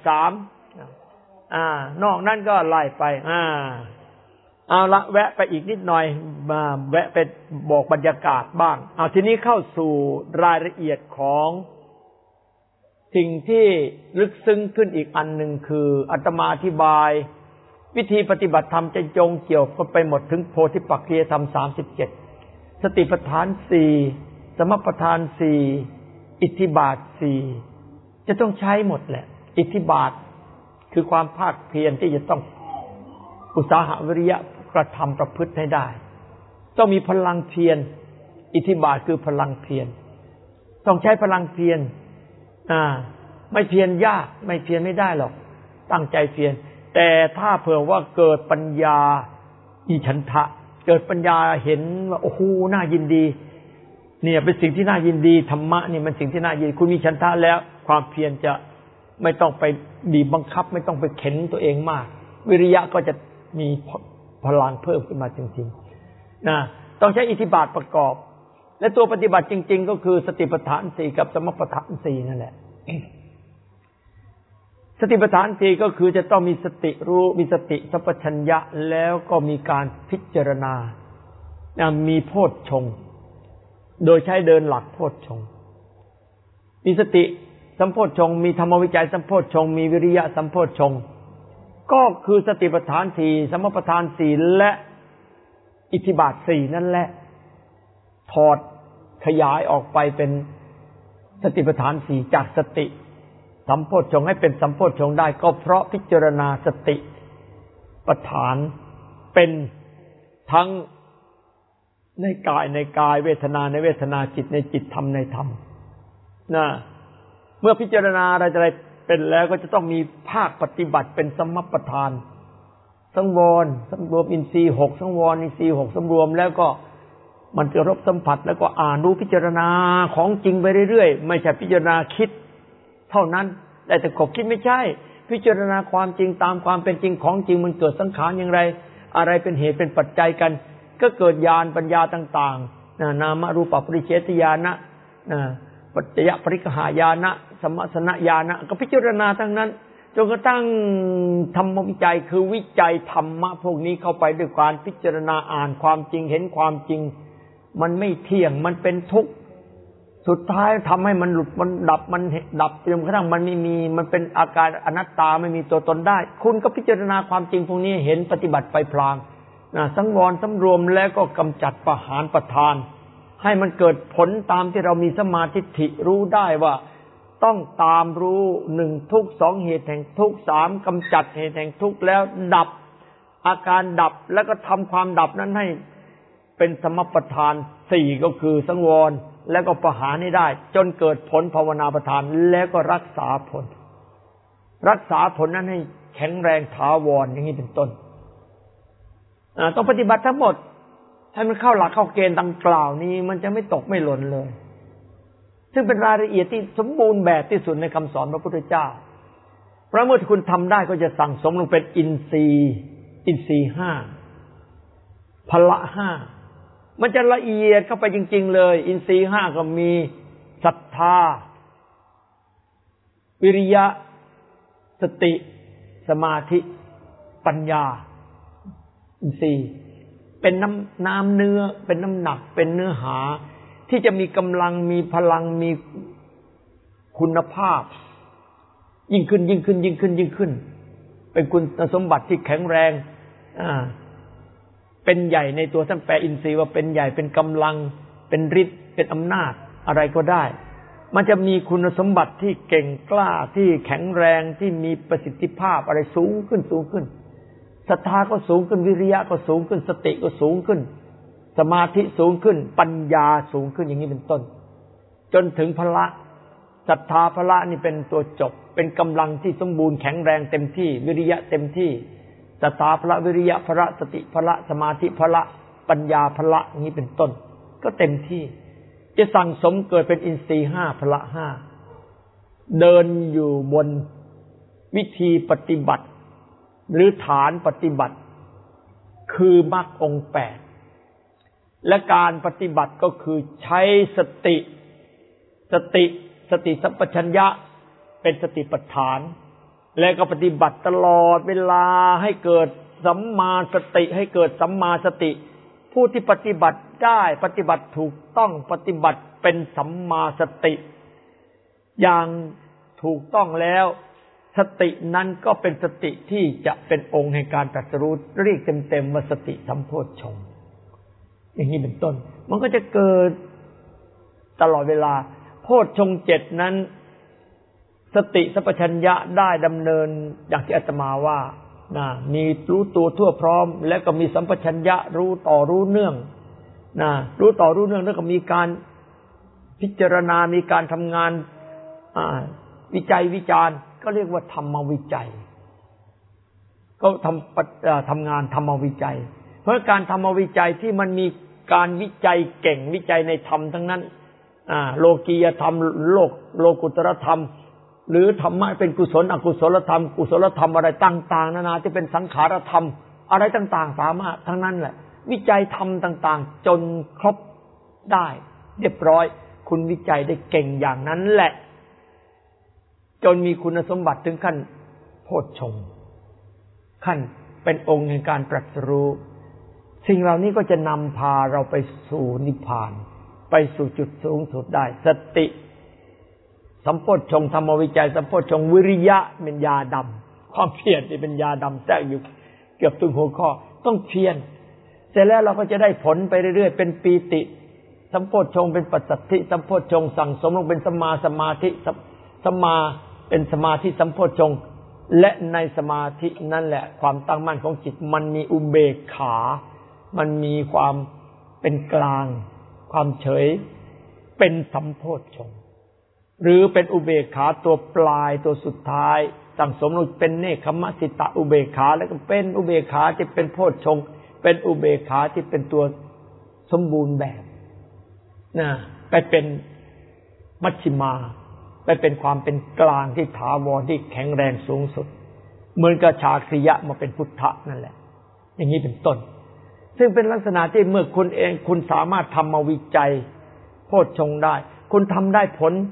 83นอกนั้นก็ไล่ไปเอาละแวะไปอีกนิดหน่อยมาแวะไปบอกบรรยากาศบ้างทีนี้เข้าสู่รายละเอียดของสิ่งที่ลึกซึ้งขึ้นอีกอันหนึ่งคืออาตมาอธิบายวิธีปฏิบัติธรรมจะโยงเกี่ยวกันไปหมดถึงโพธิปักขิยธรรม37สติปัฏฐาน4สมปัฏฐาน4อิทธิบาท4จะต้องใช้หมดแหละอิทธิบาทคือความภาคเพียรที่จะต้องอุตสาหะวิริยะกระทำประพฤติให้ได้ต้องมีพลังเพียรอิทธิบาทคือพลังเพียรต้องใช้พลังเพียรไม่เพียรยากไม่เพียรไม่ได้หรอกตั้งใจเพียรแต่ถ้าเผื่อว่าเกิดปัญญาอิฉันทะเกิดปัญญาเห็นว่าโอ้โหน่ายินดีเนี่ยเป็นสิ่งที่น่ายินดีธรรมะนี่มันสิ่งที่น่ายินคุณมีฉันทะแล้วความเพียรจะไม่ต้องไปบีบบังคับไม่ต้องไปเข็นตัวเองมากวิริยะก็จะมีพลังเพิ่มขึ้นมาจริงๆต้องใช้อิทธิบาทประกอบและตัวปฏิบัติจริงๆก็คือสติปัฏฐาน4กับสมปัฏฐาน4นั่นแหละสติปัฏฐาน4ก็คือจะต้องมีสติรู้มีสติสัมปชัญญะแล้วก็มีการพิจารณามีโพชฌงค์โดยใช้เดินหลักโพชฌงค์มีสติสัมโพชฌงค์มีธรรมวิจัยสัมโพชฌงค์มีวิริยะสัมโพชฌงค์ก็คือสติปัฏฐาน4สมปัฏฐาน4และอิทธิบาท4นั่นแหละถอดขยายออกไปเป็นสติปัฏฐาน4จากสติสัมโพชฌงค์ให้เป็นสัมโพชฌงค์ได้ก็เพราะพิจารณาสติปัฏฐานเป็นทั้งในกายเวทนาในเวทนาจิตในจิตธรรมในธรรมเมื่อพิจารณาอะไรเป็นแล้วก็จะต้องมีภาคปฏิบัติเป็นสมปัฏฐานสังวรอินทรีย์6สังวรอินทรีย์6สำรวมแล้วก็มันจะรบสัมผัสแล้วก็อ่านรู้พิจารณาของจริงไปเรื่อยๆไม่ใช่พิจารณาคิดเท่านั้นแต่ขบคิดไม่ใช่พิจารณาความจริงตามความเป็นจริงของจริงมันเกิดสังขารอย่างไรอะไรเป็นเหตุเป็นปัจจัยกันก็เกิดญาณปัญญาต่างๆนามรูปปริเฉทญาณปัจจยปริกหายานะสมสนญาณะก็พิจารณาทั้งนั้นจนกระทั่งธรรมวิจัยคือวิจัยธรรมะพวกนี้เข้าไปด้วยการพิจารณาอ่านความจริงเห็นความจริงมันไม่เที่ยงมันเป็นทุกข์สุดท้ายทำให้มันหลุดมันดับมันดับจนกระทั่งมันไม่มีมันเป็นอาการอนัตตาไม่มีตัวตนได้คุณก็พิจารณาความจริงพวกนี้เห็นปฏิบัติไปพลางสังวรสำรวมแล้วก็กำจัดประหารประทานให้มันเกิดผลตามที่เรามีสมาธิฐิรู้ได้ว่าต้องตามรู้หนึ่งทุกข์สองเหตุแห่งทุกข์สามกำจัดเหตุแห่งทุกข์แล้วดับอาการดับแล้วก็ทำความดับนั้นให้เป็นสมประทานสี่ก็คือสังวรแล้วก็ประหารให้ได้จนเกิดผลภาวนาประทานแล้วก็รักษาผลนั้นให้แข็งแรงถาวรอย่างนี้เป็นต้นต้องปฏิบัติทั้งหมดให้มันเข้าหลักเข้าเกณฑ์ดังกล่าวนี้มันจะไม่ตกไม่หล่นเลยซึ่งเป็นรายละเอียดที่สมบูรณ์แบบที่สุดในคำสอนพระพุทธเจ้าเพราะเมื่อคุณทำได้ก็จะสั่งสมลงเป็นอินทรีย์ห้าพละห้ามันจะละเอียดเข้าไปจริงๆเลยอินทรีย์ห้าก็มีศรัทธาวิริยะสติสมาธิปัญญาอินทรีย์เป็นน้ำเนื้อเป็นน้ำหนักเป็นเนื้อหาที่จะมีกำลังมีพลังมีคุณภาพยิ่งขึ้นเป็นคุณสมบัติที่แข็งแรงเป็นใหญ่ในตัวท่านแปลอินทรีย์ว่าเป็นใหญ่เป็นกำลังเป็นฤทธิ์เป็นอำนาจอะไรก็ได้มันจะมีคุณสมบัติที่เก่งกล้าที่แข็งแรงที่มีประสิทธิภาพอะไรสูงขึ้นศรัทธาก็สูงขึ้นวิริยะก็สูงขึ้นสติก็สูงขึ้นสมาธิสูงขึ้นปัญญาสูงขึ้นอย่างนี้เป็นต้นจนถึงพละศรัทธาพละนี่เป็นตัวจบเป็นกำลังที่สมบูรณ์แข็งแรงเต็มที่วิริยะเต็มที่ศรัทธาพละวิริยะพละสติพละสมาธิพละปัญญาพละอย่างนี้เป็นต้นก็เต็มที่จะสั่งสมเกิดเป็นอินทรีย์ห้าพละห้าเดินอยู่บนวิธีปฏิบัติหรือฐานปฏิบัติคือมรรคองค์แปดและการปฏิบัติก็คือใช้สติสัมปชัญญะเป็นสติปัฏฐานและก็ปฏิบัติตลอดเวลาให้เกิดสัมมาสติให้เกิดสัมมาสติผู้ที่ปฏิบัติได้ปฏิบัติถูกต้องปฏิบัติเป็นสัมมาสติอย่างถูกต้องแล้วสตินั้นก็เป็นสติที่จะเป็นองค์แห่งการตรัสรู้เรียกเต็มๆว่าสติสัมโพชฌงค์อย่างนี้เป็นต้นมันก็จะเกิดตลอดเวลาโพชฌงค์เจ็ดนั้นสติสัมปชัญญะได้ดำเนินอย่างที่อาตมาว่ามีรู้ตัวทั่วพร้อมแล้วก็มีสัมปชัญญะรู้ต่อรู้เนื่องรู้ต่อรู้เนื่องแล้วก็มีการพิจารณามีการทำงานวิจัยวิจารณ์ก็เรียกว่าธรรมวิจัยก็ทำงานธรรมวิจัยเพราะการธรรมวิจัยที่มันมีการวิจัยเก่งวิจัยในธรรมทั้งนั้นโลกียธรรมโลกุตตรธรรมหรือธรรมะเป็นกุศลอกุศลธรรมกุศลธรรมอะไรต่างๆนานาที่เป็นสังขารธรรมอะไรต่างๆสามารถทั้งนั้นแหละวิจัยธรรมต่างๆจนครบได้เรียบร้อยคุณวิจัยได้เก่งอย่างนั้นแหละจนมีคุณสมบัติถึงขั้นโพชฌงค์ขั้นเป็นองค์แห่งการตรัสรู้สิ่งเหล่านี้ก็จะนำพาเราไปสู่นิพพานไปสู่จุดสูงสุดได้สติสัมโพชฌงค์ธรรมวิจัยสัมโพชฌงค์วิริยะเป็นยาดำความเพียรที่เป็นยาดำแทรกอยู่เกือบทุกหัวข้อต้องเพียรเสร็จแล้วเราก็จะได้ผลไปเรื่อยๆเป็นปีติสัมโพชฌงค์เป็นปัสสัทธิสัมโพชฌงค์สั่งสมลงเป็นสัมมาสมาธิสัมมาเป็นสมาธิสัมโพชฌงค์และในสมาธินั่นแหละความตั้งมั่นของจิตมันมีอุเบกขามันมีความเป็นกลางความเฉยเป็นสัมโพชฌงค์หรือเป็นอุเบกขาตัวปลายตัวสุดท้ายสั่งสมลงเป็นเนคขมสิตะอุเบกขาแล้วก็เป็นอุเบกขาที่เป็นโพชฌงค์เป็นอุเบกขาที่เป็นตัวสมบูรณ์แบบไปเป็นมัชฌิมาไปเป็นความเป็นกลางที่ถาวรที่แข็งแรงสูงสุดเหมือนกับชาคริยะมาเป็นพุทธะนั่นแหละอย่างนี้เป็นต้นซึ่งเป็นลักษณะที่เมื่อคุณเองคุณสามารถทำมาวิจัยโพชฌงค์ได้คุณทำได้ผล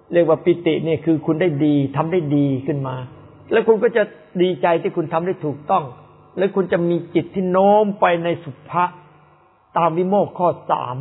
เรียกว่าปิติเนี่ยคือคุณได้ดีทำได้ดีขึ้นมาแล้วคุณก็จะดีใจที่คุณทำได้ถูกต้องแล้วคุณจะมีจิตที่โน้มไปในสุภะตามวิโมกข์ข้อ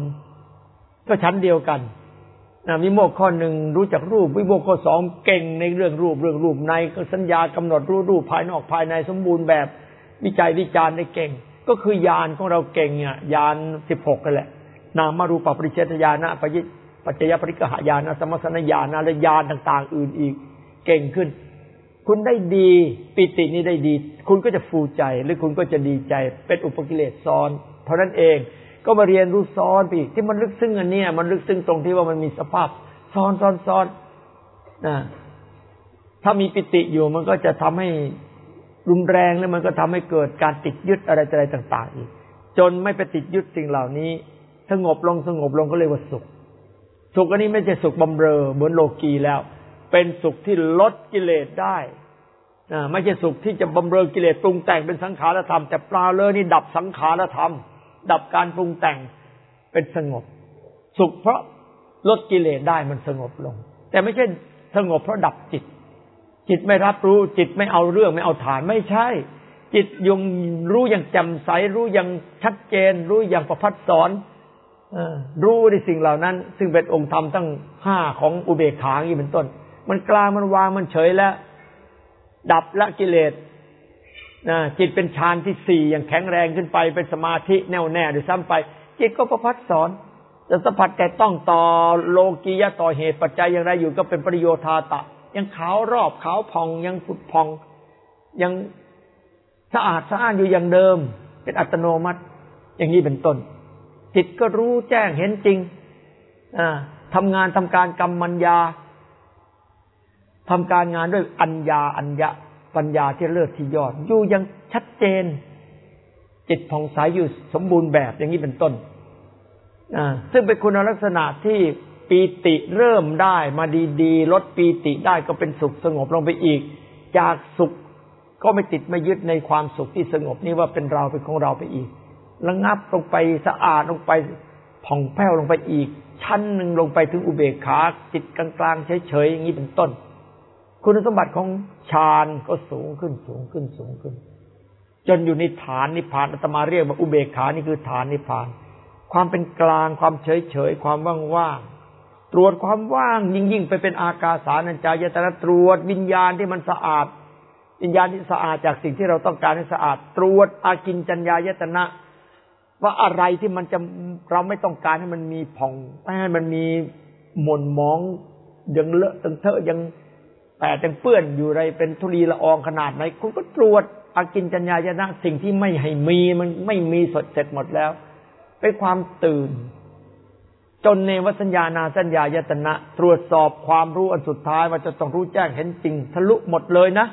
3ก็ชั้นเดียวกันวิโมกข์ข้อ1รู้จักรูปวิโมกข์ข้อ2เก่งในเรื่องรูปในสัญญากำหนดรู้รูปภายนอกภายในสมบูรณ์แบบวิจัยวิจารณ์ได้เก่งก็คือญาณของเราเก่งเนี่ยญาณ16นั่นแหละนามรูปปริเฉทญาณปัจจยปริกหญาณสัมมัสสนญาณและญาณต่างๆอื่นอีกเก่งขึ้นคุณได้ดีปิตินี้ได้ดีคุณก็จะฟูใจหรือคุณก็จะดีใจเป็นอุปกิเลสซ้อนเท่านั้นเองก็มาเรียนรู้ซ้อนไปอีกที่มันลึกซึ้งอันนี้มันลึกซึ้งตรงที่ว่ามันมีสภาพซ้อนนะถ้ามีปิติอยู่มันก็จะทำให้รุนแรงแล้วมันก็ทำให้เกิดการติดยึดอะไรต่างๆอีกจนไม่ไปติดยึดสิ่งเหล่านี้สงบลงก็เรียกว่าสุขอันนี้ไม่ใช่สุขบำเรอเหมือนโลกีแล้วเป็นสุขที่ลดกิเลสได้ไม่ใช่สุขที่จะบำเรอกิเลสปรุงแต่งเป็นสังขารธรรมแต่เปล่าเลยนี่ดับสังขารธรรมดับการปรุงแต่งเป็นสงบสุขเพราะลดกิเลสได้มันสงบลงแต่ไม่ใช่สงบเพราะดับจิตไม่รับรู้จิตไม่เอาเรื่องไม่เอาฐานไม่ใช่จิตยังรู้อย่างแจ่มใสรู้อย่างชัดเจนรู้อย่างประภัสสรรู้ในสิ่งเหล่านั้นซึ่งเป็นองค์ธรรมทั้ง5ของอุเบกขาอย่างนี้เป็นต้นมันกลางมันวางมันเฉยแล้วดับละกิเลสจิตเป็นฌานที่4อย่างแข็งแรงขึ้นไปเป็นสมาธิแน่วแน่ด้วยซ้ำไปจิตก็ประภัสสรจะสัมผัสแต่ต้องต่อโลกียะต่อเหตุปัจจัยอย่างไรอยู่ก็เป็นปริโยธาตะยังขาวรอบขาวผ่องยังผุดผ่องยังสะอาดอยู่อย่างเดิมเป็นอัตโนมัติอย่างนี้เป็นต้นจิตก็รู้แจ้งเห็นจริงทำการกรรมมัญญาทำการงานด้วยอัญญาปัญญาที่เลิศที่ยอดอยู่อย่างชัดเจนจิตผ่องใสอยู่สมบูรณ์แบบอย่างนี้เป็นต้นซึ่งเป็นคุณลักษณะที่ปีติเริ่มได้มาดีๆลดปีติได้ก็เป็นสุขสงบลงไปอีกจากสุขก็ไม่ติดไม่ยึดในความสุขที่สงบนี่ว่าเป็นเราเป็นของเราไปอีกระงับลงไปสะอาดลงไปผ่องแผ้วลงไปอีกชั้นหนึ่งลงไปถึงอุเบกขาจิตกลางๆเฉยๆอย่างนี้เป็นต้นคุณสมบัติของฌานก็สูงขึ้นจนอยู่ในฐานนิพพานอาตมาเรียกว่าอุเบกขานี่คือฐานนิพพานความเป็นกลางความเฉยๆความว่างๆตรวจความว่างยิ่งๆไปเป็นอากาสานัญจายตนะตรวจวิญญาณที่มันสะอาดวิญญาณที่สะอาดจากสิ่งที่เราต้องการให้สะอาดตรวจอากิญจัญญายตนะว่าอะไรที่มันจะเราไม่ต้องการให้มันมีผ่องให้มันมีหม่นหมองยังเลอะเทอะยังยังเปื้อนอยู่อะไรเป็นธุลีละอองขนาดไหนคุณก็ตรวจอากิญจัญญายตนะสิ่งที่ไม่ให้มีมันไม่มีสดเสร็จหมดแล้วเป็นความตื่นจนเนวสัญญานาสัญญายตนะตรวจสอบความรู้อันสุดท้ายว่าจะต้องรู้แจ้งเห็นจริงทะลุหมดเลยนะ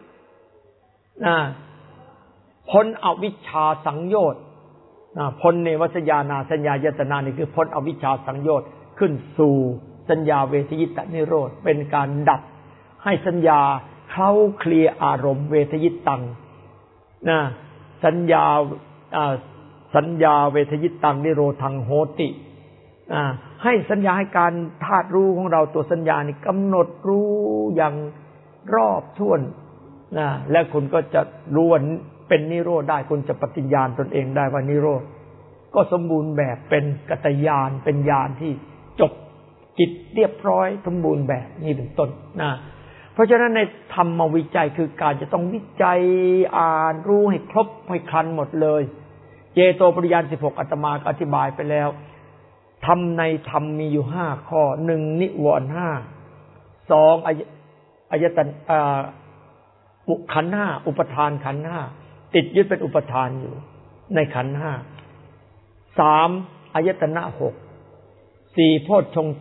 พ้นอวิชชาสังโยชน์พ้นเนวสัญญานาสัญญายตนะนี่คือพ้นอวิชชาสังโยชน์ขึ้นสู่สัญญาเวทยิตนิโรธเป็นการดับให้สัญญาเข้าเคลียร์อารมณ์เวทยิตตังสัญญาเวทยิตตังนิโรธังโหติให้สัญญาให้การธาตุรู้ของเราตัวสัญญานี่กำหนดรู้อย่างรอบถ้วนและคุณก็จะรู้ว่าเป็นนิโรธได้คุณจะปฏิญาณตนเองได้ว่านิโรธก็สมบูรณ์แบบเป็นกัตตญาณเป็นญาณที่จบจิตเรียบร้อยสมบูรณ์แบบนี่เป็นต้นเพราะฉะนั้นในธรรมวิจัยคือการจะต้องวิจัยอ่านรู้ให้ครบให้ครันหมดเลยเจโตปริญาณ16อาตมาอธิบายไปแล้วธรรมในธรรมมีอยู่5ข้อ1นิวรณ์5 2อายตนะขันธ์5อุปทานขันธ์5ติดยึดเป็นอุปทานอยู่ในขันธ์5 3อายตนะ6 4โพชฌงค์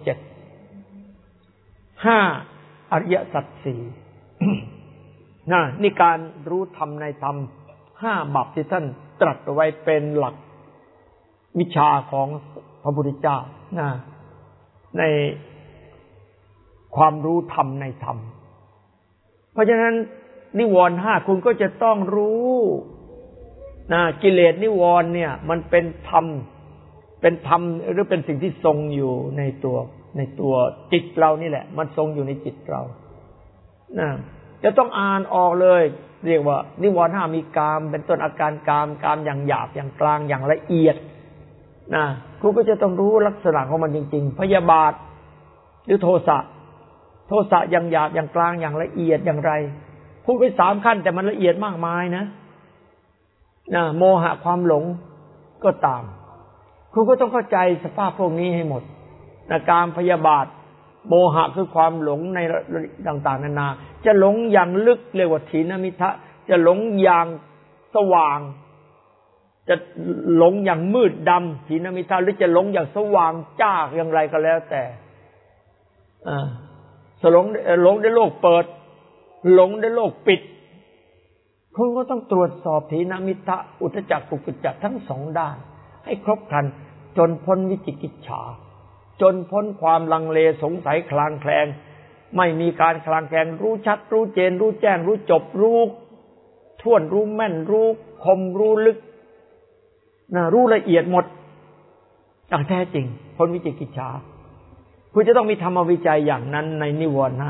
7 5อริยสัจ4นี่การรู้ธรรมในธรรม5บัพที่ท่านตรัสไว้เป็นหลักวิชาของพระพุทธเจ้าในความรู้ธรรมในธรรมเพราะฉะนั้นนิวรณ์5คุณก็จะต้องรู้กิเลสนิวรณ์เนี่ยมันเป็นธรรมหรือเป็นสิ่งที่ทรงอยู่ในตัวในตัวจิตเรานี่แหละมันทรงอยู่ในจิตเรานะจะต้องอ่านออกเลยเรียกว่านิวรณ์ห้ามีกามเป็นต้นอาการกามอย่างหยาบอย่างกลางอย่างละเอียดนะครูก็จะต้องรู้ลักษณะของมันจริงๆพยาบาทหรือโทสะอย่างหยาบอย่างกลางอย่างละเอียดอย่างไรพูดไป3ขั้นแต่มันละเอียดมากมายนะโมหะความหลงก็ตามครูก็ต้องเข้าใจสภาพพวกนี้ให้หมดกามพยาบาทโมหะคือความหลงในต่างๆนานาจะหลงอย่างลึกเรียกว่าถีนมิทะจะหลงอย่างสว่างจะหลงอย่างมืดดำถีนมิทะหรือจะหลงอย่างสว่างจ้าอย่างไรก็แล้วแต่หลงในโลกเปิดหลงในโลกปิดคุณก็ต้องตรวจสอบถีนมิทะอุทธัจจะกุกุจจะทั้ง2ด้านให้ครบครันจนพ้นวิจิกิจฉาจนพ้นความลังเลสงสัยคลางแคลงไม่มีการคลางแคลงรู้ชัดรู้เจนรู้แจ้งรู้จบรู้ท่วนรู้แม่นรู้คมรู้ลึกรู้ละเอียดหมดอย่างแท้จริงพ้นวิจิกิจฉาคุณจะต้องมีธรรมวิจัยอย่างนั้นในนิวรณ์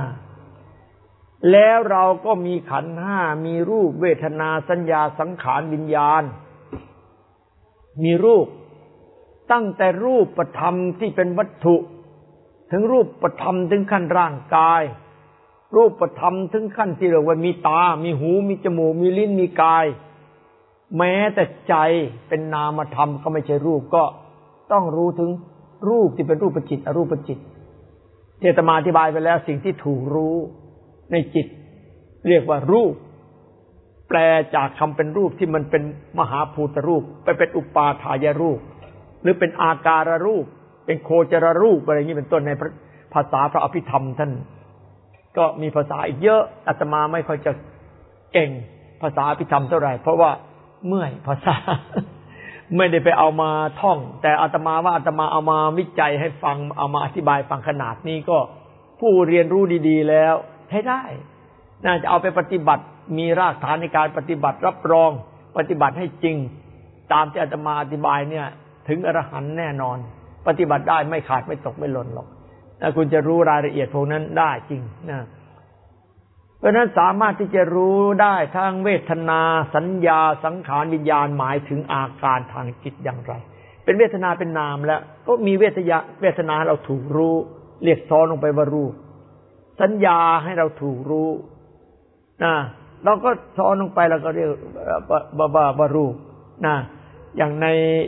5แล้วเราก็มีขันธ์5มีรูปเวทนาสัญญาสังขารวิญญาณมีรูปตั้งแต่รูปธรรมที่เป็นวัตถุถึงรูปธรรมถึงขั้นร่างกายรูปธรรมถึงขั้นที่เรียกว่ามีตามีหูมีจมูกมีลิ้นมีกายแม้แต่ใจเป็นนามธรรมก็ไม่ใช่รูปก็ต้องรู้ถึงรูปที่เป็นรูปจิตอรูปจิตที่อาตมาอธิบายไปแล้วสิ่งที่ถูกรู้ในจิตเรียกว่ารูปแปลจากคำเป็นรูปที่มันเป็นมหาภูตรูปไปเป็นอุปาทายรูปหรือเป็นอาการรูปเป็นโคจรรูปอะไรอย่างนี้เป็นต้นในภาษาพระอภิธรรมท่านก็มีภาษาอีกเยอะอาตมาไม่ค่อยจะเก่งภาษาอภิธรรมเท่าไหร่เพราะว่าเมื่อยภาษา ไม่ได้ไปเอามาท่องแต่อาตมาว่าอาตมาเอามาวิจัยให้ฟังเอามาอธิบายฟังขนาดนี้ก็ผู้เรียนรู้ดีๆแล้วใช้ได้น่าจะเอาไปปฏิบัติมีรากฐานในการปฏิบัติรับรองปฏิบัติให้จริงตามที่อาตมาอธิบายเนี่ยถึงอรหันต์แน่นอนปฏิบัติได้ไม่ขาดไม่ตกไม่หล่นหรอกถ้าคุณจะรู้รายละเอียดพวกนั้นได้จริงนะเพราะนั้นสามารถที่จะรู้ได้ทั้งเวทนาสัญญาสังขารวิญญาณหมายถึงอาการทางจิตอย่างไรเป็นเวทนาเป็นนามแล้วก็มีเวทนาเราถูกรู้เรียกซ้อนลงไปว่ารูปสัญญาให้เราถูกรู้นะเราก็ซ้อนลงไปเราก็เรียกว่ารูปนะอย่างใน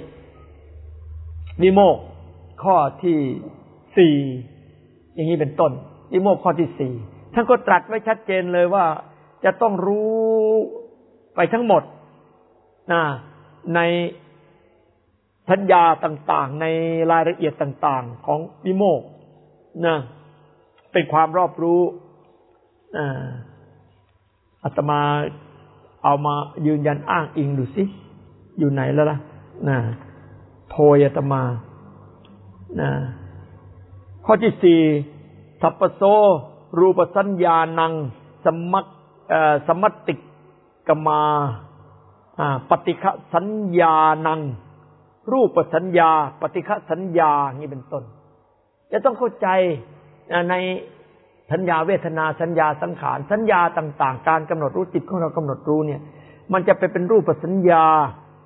วิโมกข์ข้อที่4อย่างนี้เป็นต้นวิโมกข์ข้อที่4ท่านก็ตรัสไว้ชัดเจนเลยว่าจะต้องรู้ไปทั้งหมดในสัญญาต่างๆในรายละเอียดต่างๆของวิโมกข์เป็นความรอบรู้อาตมาเอามายืนยันอ้างอิงดูสิอยู่ไหนแล้วล่ะโพยอาตมาข้อที่4สัพพโสรูปสัญญานังสมัตติกมาปฏิฆะสัญญานังรูปสัญญาปฏิฆะสัญญานี่เป็นต้นจะต้องเข้าใจในสัญญาเวทนาสัญญาสังขารสัญญาต่างๆการกำหนดรู้จิตของเรากำหนดรู้เนี่ยมันจะไปเป็นรูปสัญญา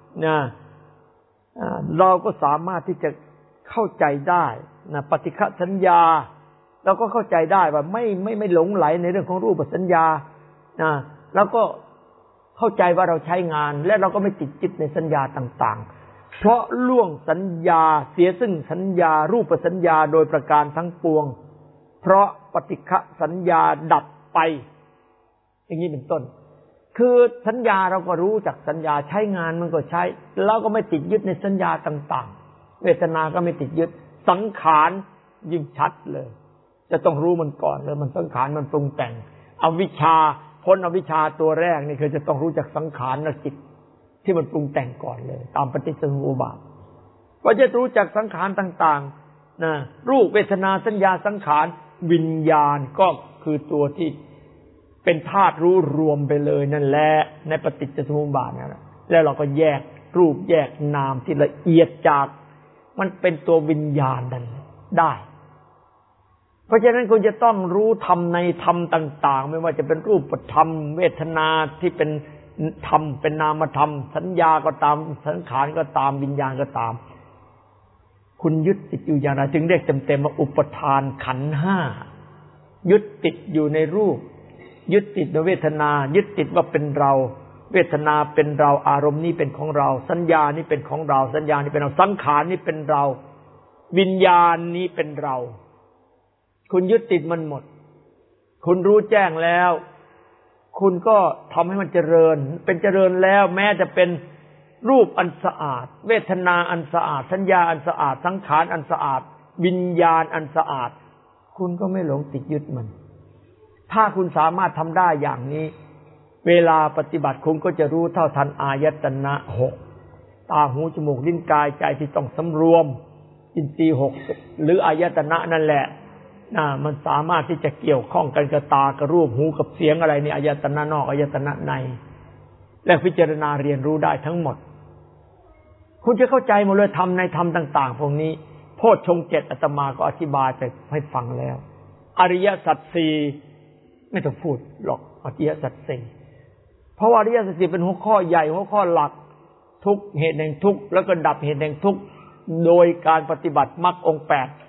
เราก็สามารถที่จะเข้าใจได้ปฏิฆะสัญญาเราก็เข้าใจได้ว่าไม่หลงไหลในเรื่องของรูปสัญญาแล้วก็เข้าใจว่าเราใช้งานและเราก็ไม่ติดจิตในสัญญาต่างๆเพราะล่วงสัญญาเสียซึ่งสัญญารูปสัญญาโดยประการทั้งปวงเพราะปฏิฆะสัญญาดับไปอย่างนี้เป็นต้นคือสัญญาเราก็รู้จากสัญญาใช้งานมันก็ใช้เราก็ไม่ติดยึดในสัญญาต่างๆเวทนาก็ไม่ติดยึดสังขารยิ่งชัดเลยจะต้องรู้มันก่อนเลยมันสังขารมันปรุงแต่งอวิชชาพ้นอวิชชาตัวแรกนี่คือจะต้องรู้จักสังขารและจิตที่มันปรุงแต่งก่อนเลยตามปฏิจจสมุปบาทก็จะรู้จักสังขารต่างๆรูปเวทนาสัญญาสังขารวิญญาณก็คือตัวที่เป็นธาตุรู้รวมไปเลยนั่นแหละในปฏิจจสมุปบาทนั่นแหละแล้วเราก็แยกรูปแยกนามที่ละเอียดจากมันเป็นตัววิญญาณนั่นได้เพราะฉะนั้นคุณจะต้องรู้ธรรมในธรรมต่างๆไม่ว่าจะเป็นรูปธรรมเวทนาที่เป็นธรรมเป็นนามธรรมสัญญาก็ตามสังขารก็ตามวิญญาณก็ตามคุณยึดติดอยู่อย่างไรจึงเรียกเต็มๆว่าอุปทานขันธ์ห้ายึดติดอยู่ในรูปยึดติดในเวทนายึดติดว่าเป็นเราเวทนาเป็นเราอารมณ์นี้เป็นของเราสัญญานี้เป็นของเราสัญญานี้เป็นเราสังขารนี้เป็นเราวิญญาณนี้เป็นเราคุณยึดติดมันหมดคุณรู้แจ้งแล้วคุณก็ทำให้มันเจริญเป็นเจริญแล้วแม้จะเป็นรูปอันสะอาดเวทนาอันสะอาดสัญญาอันสะอาดสังขารอันสะอาดวิญญาณอันสะอาดคุณก็ไม่หลงติดยึดมันถ้าคุณสามารถทำได้อย่างนี้เวลาปฏิบัติคุณก็จะรู้เท่าทันอายตนะหกตาหูจมูกลิ้นกายใจที่ต้องสำรวมอินทรีย์หกหรืออายตนะนั่นแหละมันสามารถที่จะเกี่ยวข้องกันกับตากับรูปหูกับเสียงอะไรนี่อายตนะนอกอายตนะในและพิจารณาเรียนรู้ได้ทั้งหมดคุณจะเข้าใจหมดเลยธรรมในธรรมต่างๆพวกนี้โพชฌงค์ 7อาตมาก็อธิบายไปให้ฟังแล้วอริยสัจสี่ไม่ต้องพูดหรอกอริยสัจสี่เพราะว่าอริยสัจสี่เป็นหัวข้อใหญ่หัวข้อหลักทุกเหตุแห่งทุกข์แล้วก็ดับเหตุแห่งทุกข์โดยการปฏิบัติมรรคองค์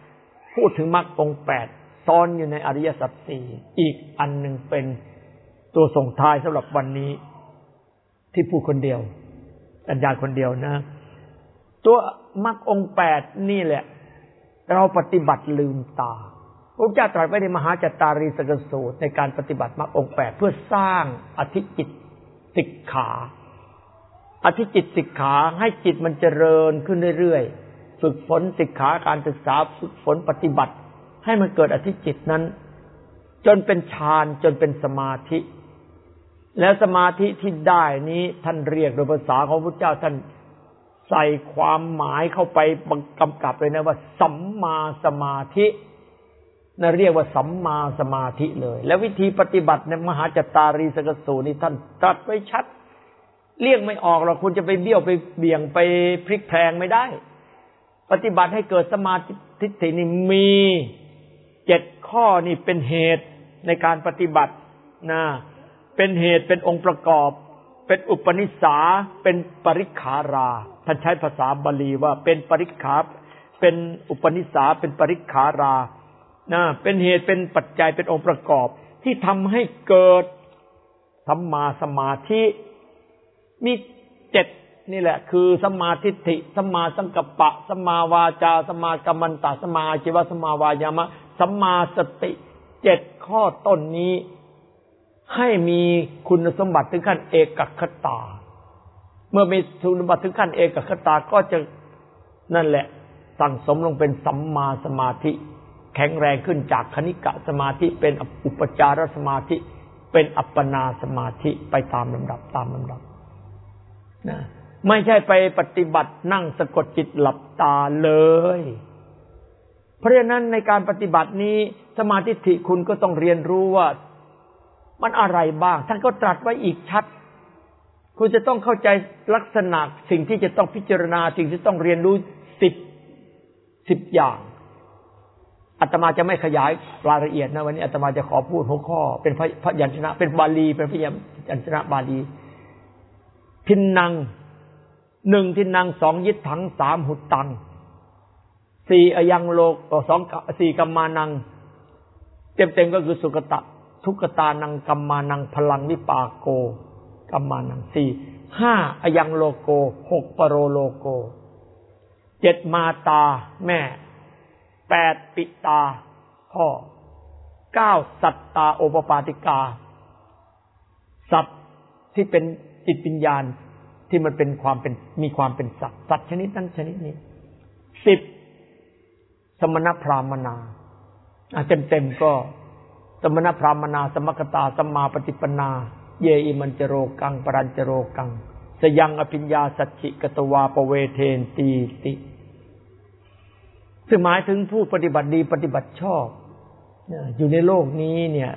8พูดถึงมรรคองค์8ซ้อนอยู่ในอริยสัจสี่อีกอันหนึ่งเป็นตัวส่งท้ายสำหรับวันนี้ที่พูดคนเดียวอาจารย์คนเดียวนะตัวมรรคองค์8นี่แหละเราปฏิบัติลืมตาพระพุทธเจ้าตรัสไว้ในมหาจัตตารีสกสูตรในการปฏิบัติมรรคองค์8เพื่อสร้างอธิจิตสิกขาอธิจิตสิกขาให้จิตมันเจริญขึ้นเรื่อยๆฝึกฝนสิกขาการศึกษาฝึกฝนปฏิบัติให้มันเกิดอธิจิตนั้นจนเป็นฌานจนเป็นสมาธิแล้วสมาธิที่ได้นี้ท่านเรียกโดยภาษาของพระพุทธเจ้าท่านใส่ความหมายเข้าไปกำกับเลยนะว่าสัมมาสมาธินั่นเรียกว่าสัมมาสมาธิเลยแล้ววิธีปฏิบัติในมหาจัตตารีสกสูตรนี้ท่านตรัสไว้ชัดเลี่ยงไม่ออกหรอกคุณจะไปเบี้ยวไปเบี่ยงไปพลิกแพลงไม่ได้ปฏิบัติให้เกิดสมาธิทิฏฐินี่มี7ข้อนี่เป็นเหตุในการปฏิบัตินะเป็นเหตุเป็นองค์ประกอบเป็นอุปนิสสาเป็นปริคาราท่านใช้ภาษาบาลีว่าเป็นปริคาเป็นอุปนิสสาเป็นปริคารานะเป็นเหตุเป็นปัจจัยเป็นองค์ประกอบที่ทำให้เกิดสัมมาสมาธิมี7นี่แหละคือสัมมาทิฏฐิสัมมาสังกัปปะสัมมาวาจาสัมมากัมมันตะสัมมาอาชีวะสัมมาวายามะสัมมาสติ7ข้อต้นนี้ให้มีคุณสมบัติถึงขั้นเอกคตาเมื่อมีคุณสมบัติถึงขั้นเอกคตาก็จะนั่นแหละสั่งสมลงเป็นสัมมาสมาธิแข็งแรงขึ้นจากคณิกะสมาธิเป็นอุปจารสมาธิเป็นอัปปนาสมาธิไปตามลำดับนะไม่ใช่ไปปฏิบัตินั่งสะกดจิตหลับตาเลยเพราะฉะนั้นในการปฏิบัตินี้สมาธิคุณก็ต้องเรียนรู้ว่ามันอะไรบ้างท่านก็ตรัสไว้อีกชัดคุณจะต้องเข้าใจลักษณะสิ่งที่จะต้องพิจารณาสิ่งที่ต้องเรียนรู้10อย่างอาตมาจะไม่ขยายรายละเอียดนะวันนี้อาตมาจะขอพูดหัวข้อเป็นพยัญชนะเป็นบาลีเป็นพยัญชนะบาลีทินนัง1ทินนัง2ยิตถัง3หุตตัง4อยังโลก4กัมมานังเต็มๆก็คือสุกตะทุกตานังกัมมานังพลังวิปากโกกัมมานัง5อยังโลโก6ปโรโลโก7มาตาแม่8ปิตาพ่อ9สัตตาโอปปาติกาสัตว์ที่เป็นจิตวิญญาณที่มันเป็นความเป็นมีความเป็นสัตว์ชนิดนั้นชนิดนี้10สมณพราหมนาเต็มๆก็สมณพราหมนาสมคตาสัมมาปฏิปนาเยอิมันจโรกังปรัญจโรกังสยังอภิญญาสัจฉิกตวาปเวเทนตีติซึ่งหมายถึงผู้ปฏิบัติดีปฏิบัติชอบอยู่ในโลกนี้เนี่ย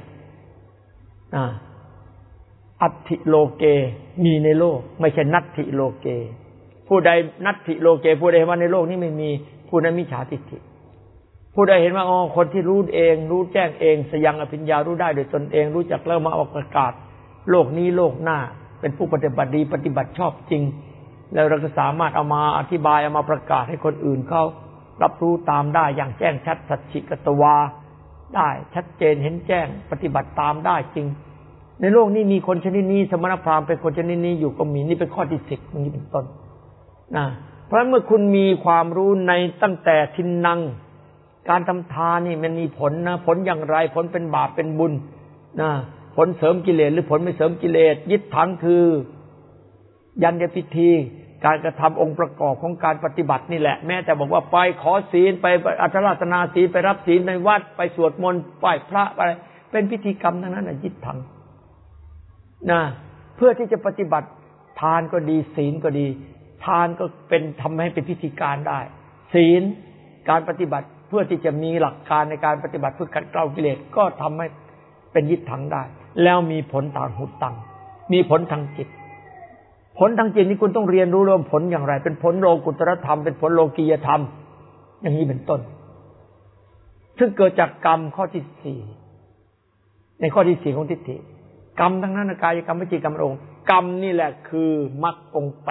อัตถิโลเกมีในโลกไม่ใช่นัตถิโลเกผู้ใดนัตถิโลเกผู้ใดว่าในโลกนี้ไม่มีผู้นั้นมิจฉาทิฏฐิผู้ใดเห็นว่าอ๋อคนที่รู้เองรู้แจ้งเองสยังอภิญญารู้ได้โดยตนเองรู้จักแล้วมาออกประกาศโลกนี้โลกหน้าเป็นผู้ปฏิบัติดีปฏิบัติชอบจริงแล้วเราก็สามารถเอามาอธิบายเอามาประกาศให้คนอื่นเขารับรู้ตามได้อย่างแจ้งชัดสัจฉิกตวาได้ชัดเจนเห็นแจ้งปฏิบัติตามได้จริงในโลกนี้มีคนชนิดนี้สมณพราหมณ์เป็นคนชนิดนี้อยู่ก็มีนี่เป็นข้อที่10นี้เป็นต้นนะเพราะเมื่อคุณมีความรู้ในตั้งแต่ทินนังการทำทานนี่มันมีผลนะผลอย่างไรผลเป็นบาปเป็นบุญนะผลเสริมกิเลสหรือผลไม่เสริมกิเลสยึดถังคือยัญญพิธีการกระทำองค์ประกอบของการปฏิบัตินี่แหละแม้แต่บอกว่าไปขอศีลไปอัตราธนาศีลไปรับศีลในวัดไปสวดมนต์ไหว้พระอะไรเป็นพิธีกรรมทั้งนั้นยึดถังนะเพื่อที่จะปฏิบัติทานก็ดีศีลก็ดีทานก็เป็นทำให้เป็นพิธีการได้ศีลการปฏิบัติเพื่อที่จะมีหลักการในการปฏิบัติเพื่อขัดเกลากิเลสก็ทำให้เป็นยึดถังได้แล้วมีผลทางหุตังมีผลทางจิตผลทางจิตนี่คุณต้องเรียนรู้เรื่องผลอย่างไรเป็นผลโลกุตตรธรรมเป็นผลโลกียธรรมอย่างนี้เป็นต้นซึ่งเกิดจากกรรมข้อที่4ในข้อที่4ของทิฏฐิกรรมทั้งนั้นกายกรรมวจีกรรมองค์กรรมนี่แหละคือมรรคองค์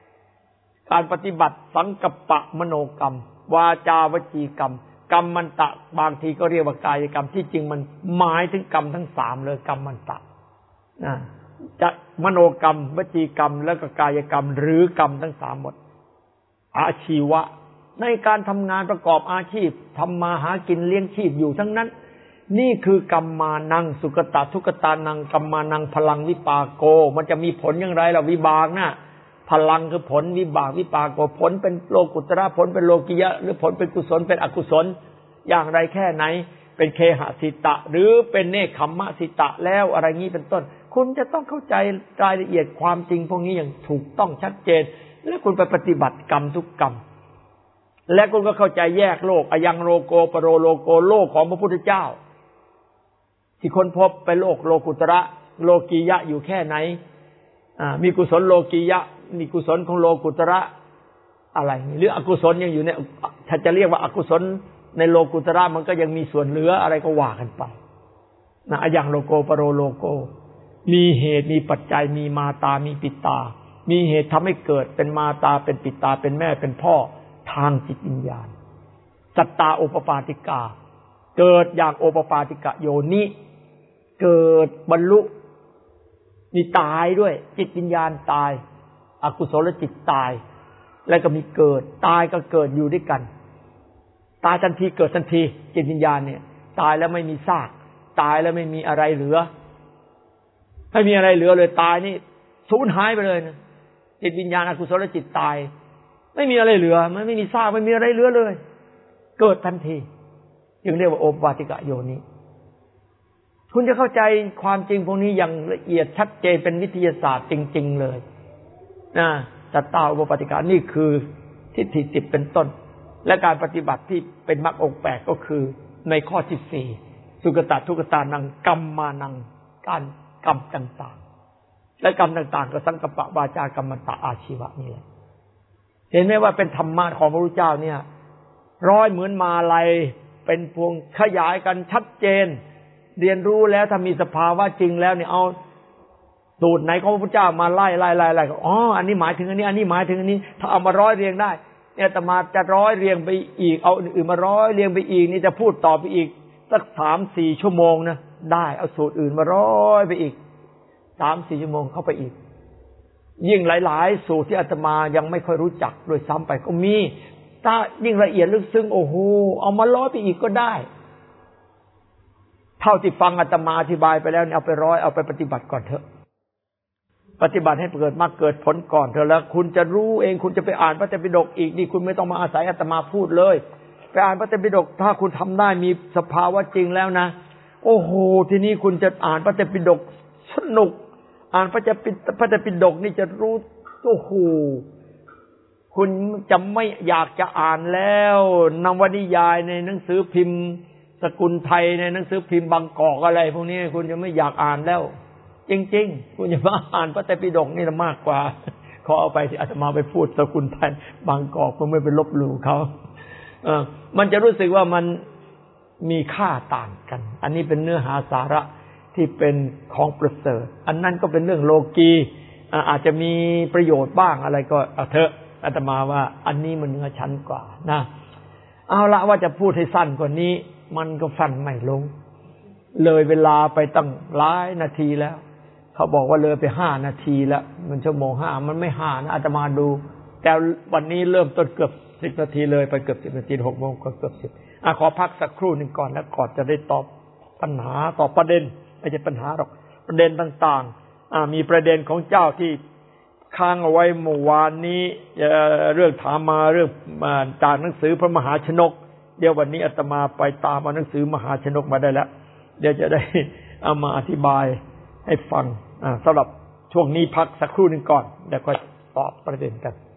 8การปฏิบัติสังกัปปะมโนกรรมวาจาวจีกรรมกรรมมันตะบางทีก็เรียกว่ากายกรรมที่จริงมันหมายถึงกรรมทั้ง3เลยกรรมมันตะนะจะมโนกรรมวจีกรรมแล้วก็กายกรรมหรือกรรมทั้ง3หมดอาชีวะในการทำงานประกอบอาชีพทำมาหากินเลี้ยงชีพอยู่ทั้งนั้นนี่คือกรรมานังสุกตะทุกตานังกรรมานังพลังวิปากโกมันจะมีผลอย่างไรล่ะวิบากนะพลังคือผลวิบากวิปากโกผลเป็นโลกุตระผลเป็นโลกิยะหรือผลเป็นกุศลเป็นอกุศลอย่างไรแค่ไหนเป็นเคหสิตะหรือเป็นเนคขมมะสิตะแล้วอะไรงี้เป็นต้นคุณจะต้องเข้าใจรายละเอียดความจริงพวกนี้อย่างถูกต้องชัดเจนและคุณไปปฏิบัติกรรมทุกกรรมและคุณก็เข้าใจแยกโลกอยังโลโกปโรโลโกโลกของพระพุทธเจ้าที่คนพบไปโลกโลกุตระโลกียะอยู่แค่ไหนมีกุศลโลกียะมีกุศลของโลกุตระอะไรหรืออกุศลยังอยู่ในถ้าจะเรียกว่าอกุศลในโลกุตระมันก็ยังมีส่วนเหลืออะไรก็ว่ากันไปนะอย่างโลโกปโรโลโกมีเหตุมีปัจจัยมีมาตามีปิตามีเหตุทำให้เกิดเป็นมาตาเป็นปิตาเป็นแม่เป็นพ่อทางจิตวิญญาณสัตตาโอปปาติกาเกิดอย่างโอปปาติกะโยนิเกิดบรรลุมีตายด้วยจิตวิญญาณตายอกุศลจิตตายแล้วก็มีเกิดตายก็เกิดอยู่ด้วยกันตายทันทีเกิดทันทีจิตวิญญาณเนี่ยตายแล้วไม่มีซากตายแล้วไม่มีอะไรเหลือไม่มีอะไรเหลือเลยตายนี่สูญหายไปเลยนะจิตวิญญาณอกุศลจิตตายไม่มีอะไรเหลือมันไม่มีซากไม่มีอะไรเหลือเลยเกิดทันทีจึงเรียกว่าโอปปาติกะโยนิคุณจะเข้าใจความจริงพวกนี้อย่างละเอียดชัดเจนเป็นวิทยาศาสตร์จริงๆเลยนะสัตตาโอปปาติกะนี่คือทิฏฐิ10เป็นต้นและการปฏิบัติที่เป็นมรรคองค์8ก็คือในข้อที่4สุกตะทุกตานังกรรมานังการกรรมต่างๆและกรรมต่างๆก็สังกัปปะวาจากรรมตะอาชีวะนี่แหละเห็นไหมว่าเป็นธรรมะของพระพุทธเจ้าเนี่ยร้อยเหมือนมาลัยเป็นพวงขยายกันชัดเจนเรียนรู้แล้วถ้ามีสภาวะจริงแล้วเนี่ยเอาสูตรไหนของพระพุทธเจ้ามาไล่ก็อ๋ออันนี้หมายถึงอันนี้อันนี้หมายถึงอันนี้ถ้าเอามาร้อยเรียงได้เนี่ยอาตมาจะร้อยเรียงไปอีกเอาอื่นมาร้อยเรียงไปอีกนี่จะพูดต่อไปอีกสัก 3-4 ชั่วโมงนะได้เอาสูตรอื่นมาร้อยไปอีก 3-4 ชั่วโมงเข้าไปอีกยิ่งหลายๆสูตรที่อาตมายังไม่ค่อยรู้จักโดยซ้ำไปก็มีถ้ายิ่งละเอียดลึกซึ้งโอ้โหเอามาร้อยไปอีกก็ได้เท่าที่ฟังอาตมาอธิบายไปแล้วเนี่ยเอาไปร้อยเอาไปปฏิบัติก่อนเถอะปฏิบัติให้เกิดมรรคเกิดผลก่อนเถอะแล้วคุณจะรู้เองคุณจะไปอ่านพระไตรปิฎกอีกนี่คุณไม่ต้องมาอาศัยอาตมาพูดเลยไปอ่านพระไตรปิฎกถ้าคุณทำได้มีสภาวะจริงแล้วนะโอ้โหทีนี้คุณจะอ่านพระไตรปิฎกสนุกอ่านพระไตรปิฎกนี่จะรู้โอ้โหคุณจะไม่อยากจะอ่านแล้วนวนิยายในหนังสือพิมพ์สกุลไทยในหนังสือพิมพ์บางกอกอะไรพวกนี้คุณจะไม่อยากอ่านแล้วจริงๆคุณจะมาอ่านพระไตรปิฎกนี่มากกว่าขอเอาไปที่อาตมาไปพูดสกุลไทยบางกอกผมไม่ไปลบหลู่เขามันจะรู้สึกว่ามันมีค่าต่างกันอันนี้เป็นเนื้อหาสาระที่เป็นของประเสริฐอันนั้นก็เป็นเรื่องโลกีอาจจะมีประโยชน์บ้างอะไรก็เอาเถอะอาตมาว่าอันนี้มันเหนือชั้นกว่านะเอาละว่าจะพูดให้สั้นกว่านี้มันก็ฟันไม่ลงเลยเวลาไปตั้งหลายนาทีแล้วเขาบอกว่าเลยไป5 นาทีแล้วมันชั่วโมง5มันไม่5นะอาตมาดูแต่วันนี้เริ่มต้นเกือบ10 นาทีเลยไปเกือบ10 นาที6 โมงก็เกือบ10ขอพักสักครู่นึงก่อนแล้วก่อนจะได้ตอบปัญหาตอบประเด็นไม่ใช่ปัญหาหรอกประเด็นต่างๆมีประเด็นของเจ้าที่ค้างเอาไว้เมื่อวานนี้เรื่องถามมาเรื่องจากหนังสือพระมหาชนกเดี๋ยววันนี้อาตมาไปตามเอาหนังสือมหาชนกมาได้แล้วเดี๋ยวจะได้เอามาอธิบายให้ฟังสำหรับช่วงนี้พักสักครู่นึงก่อนแล้วก็ตอบประเด็นกัน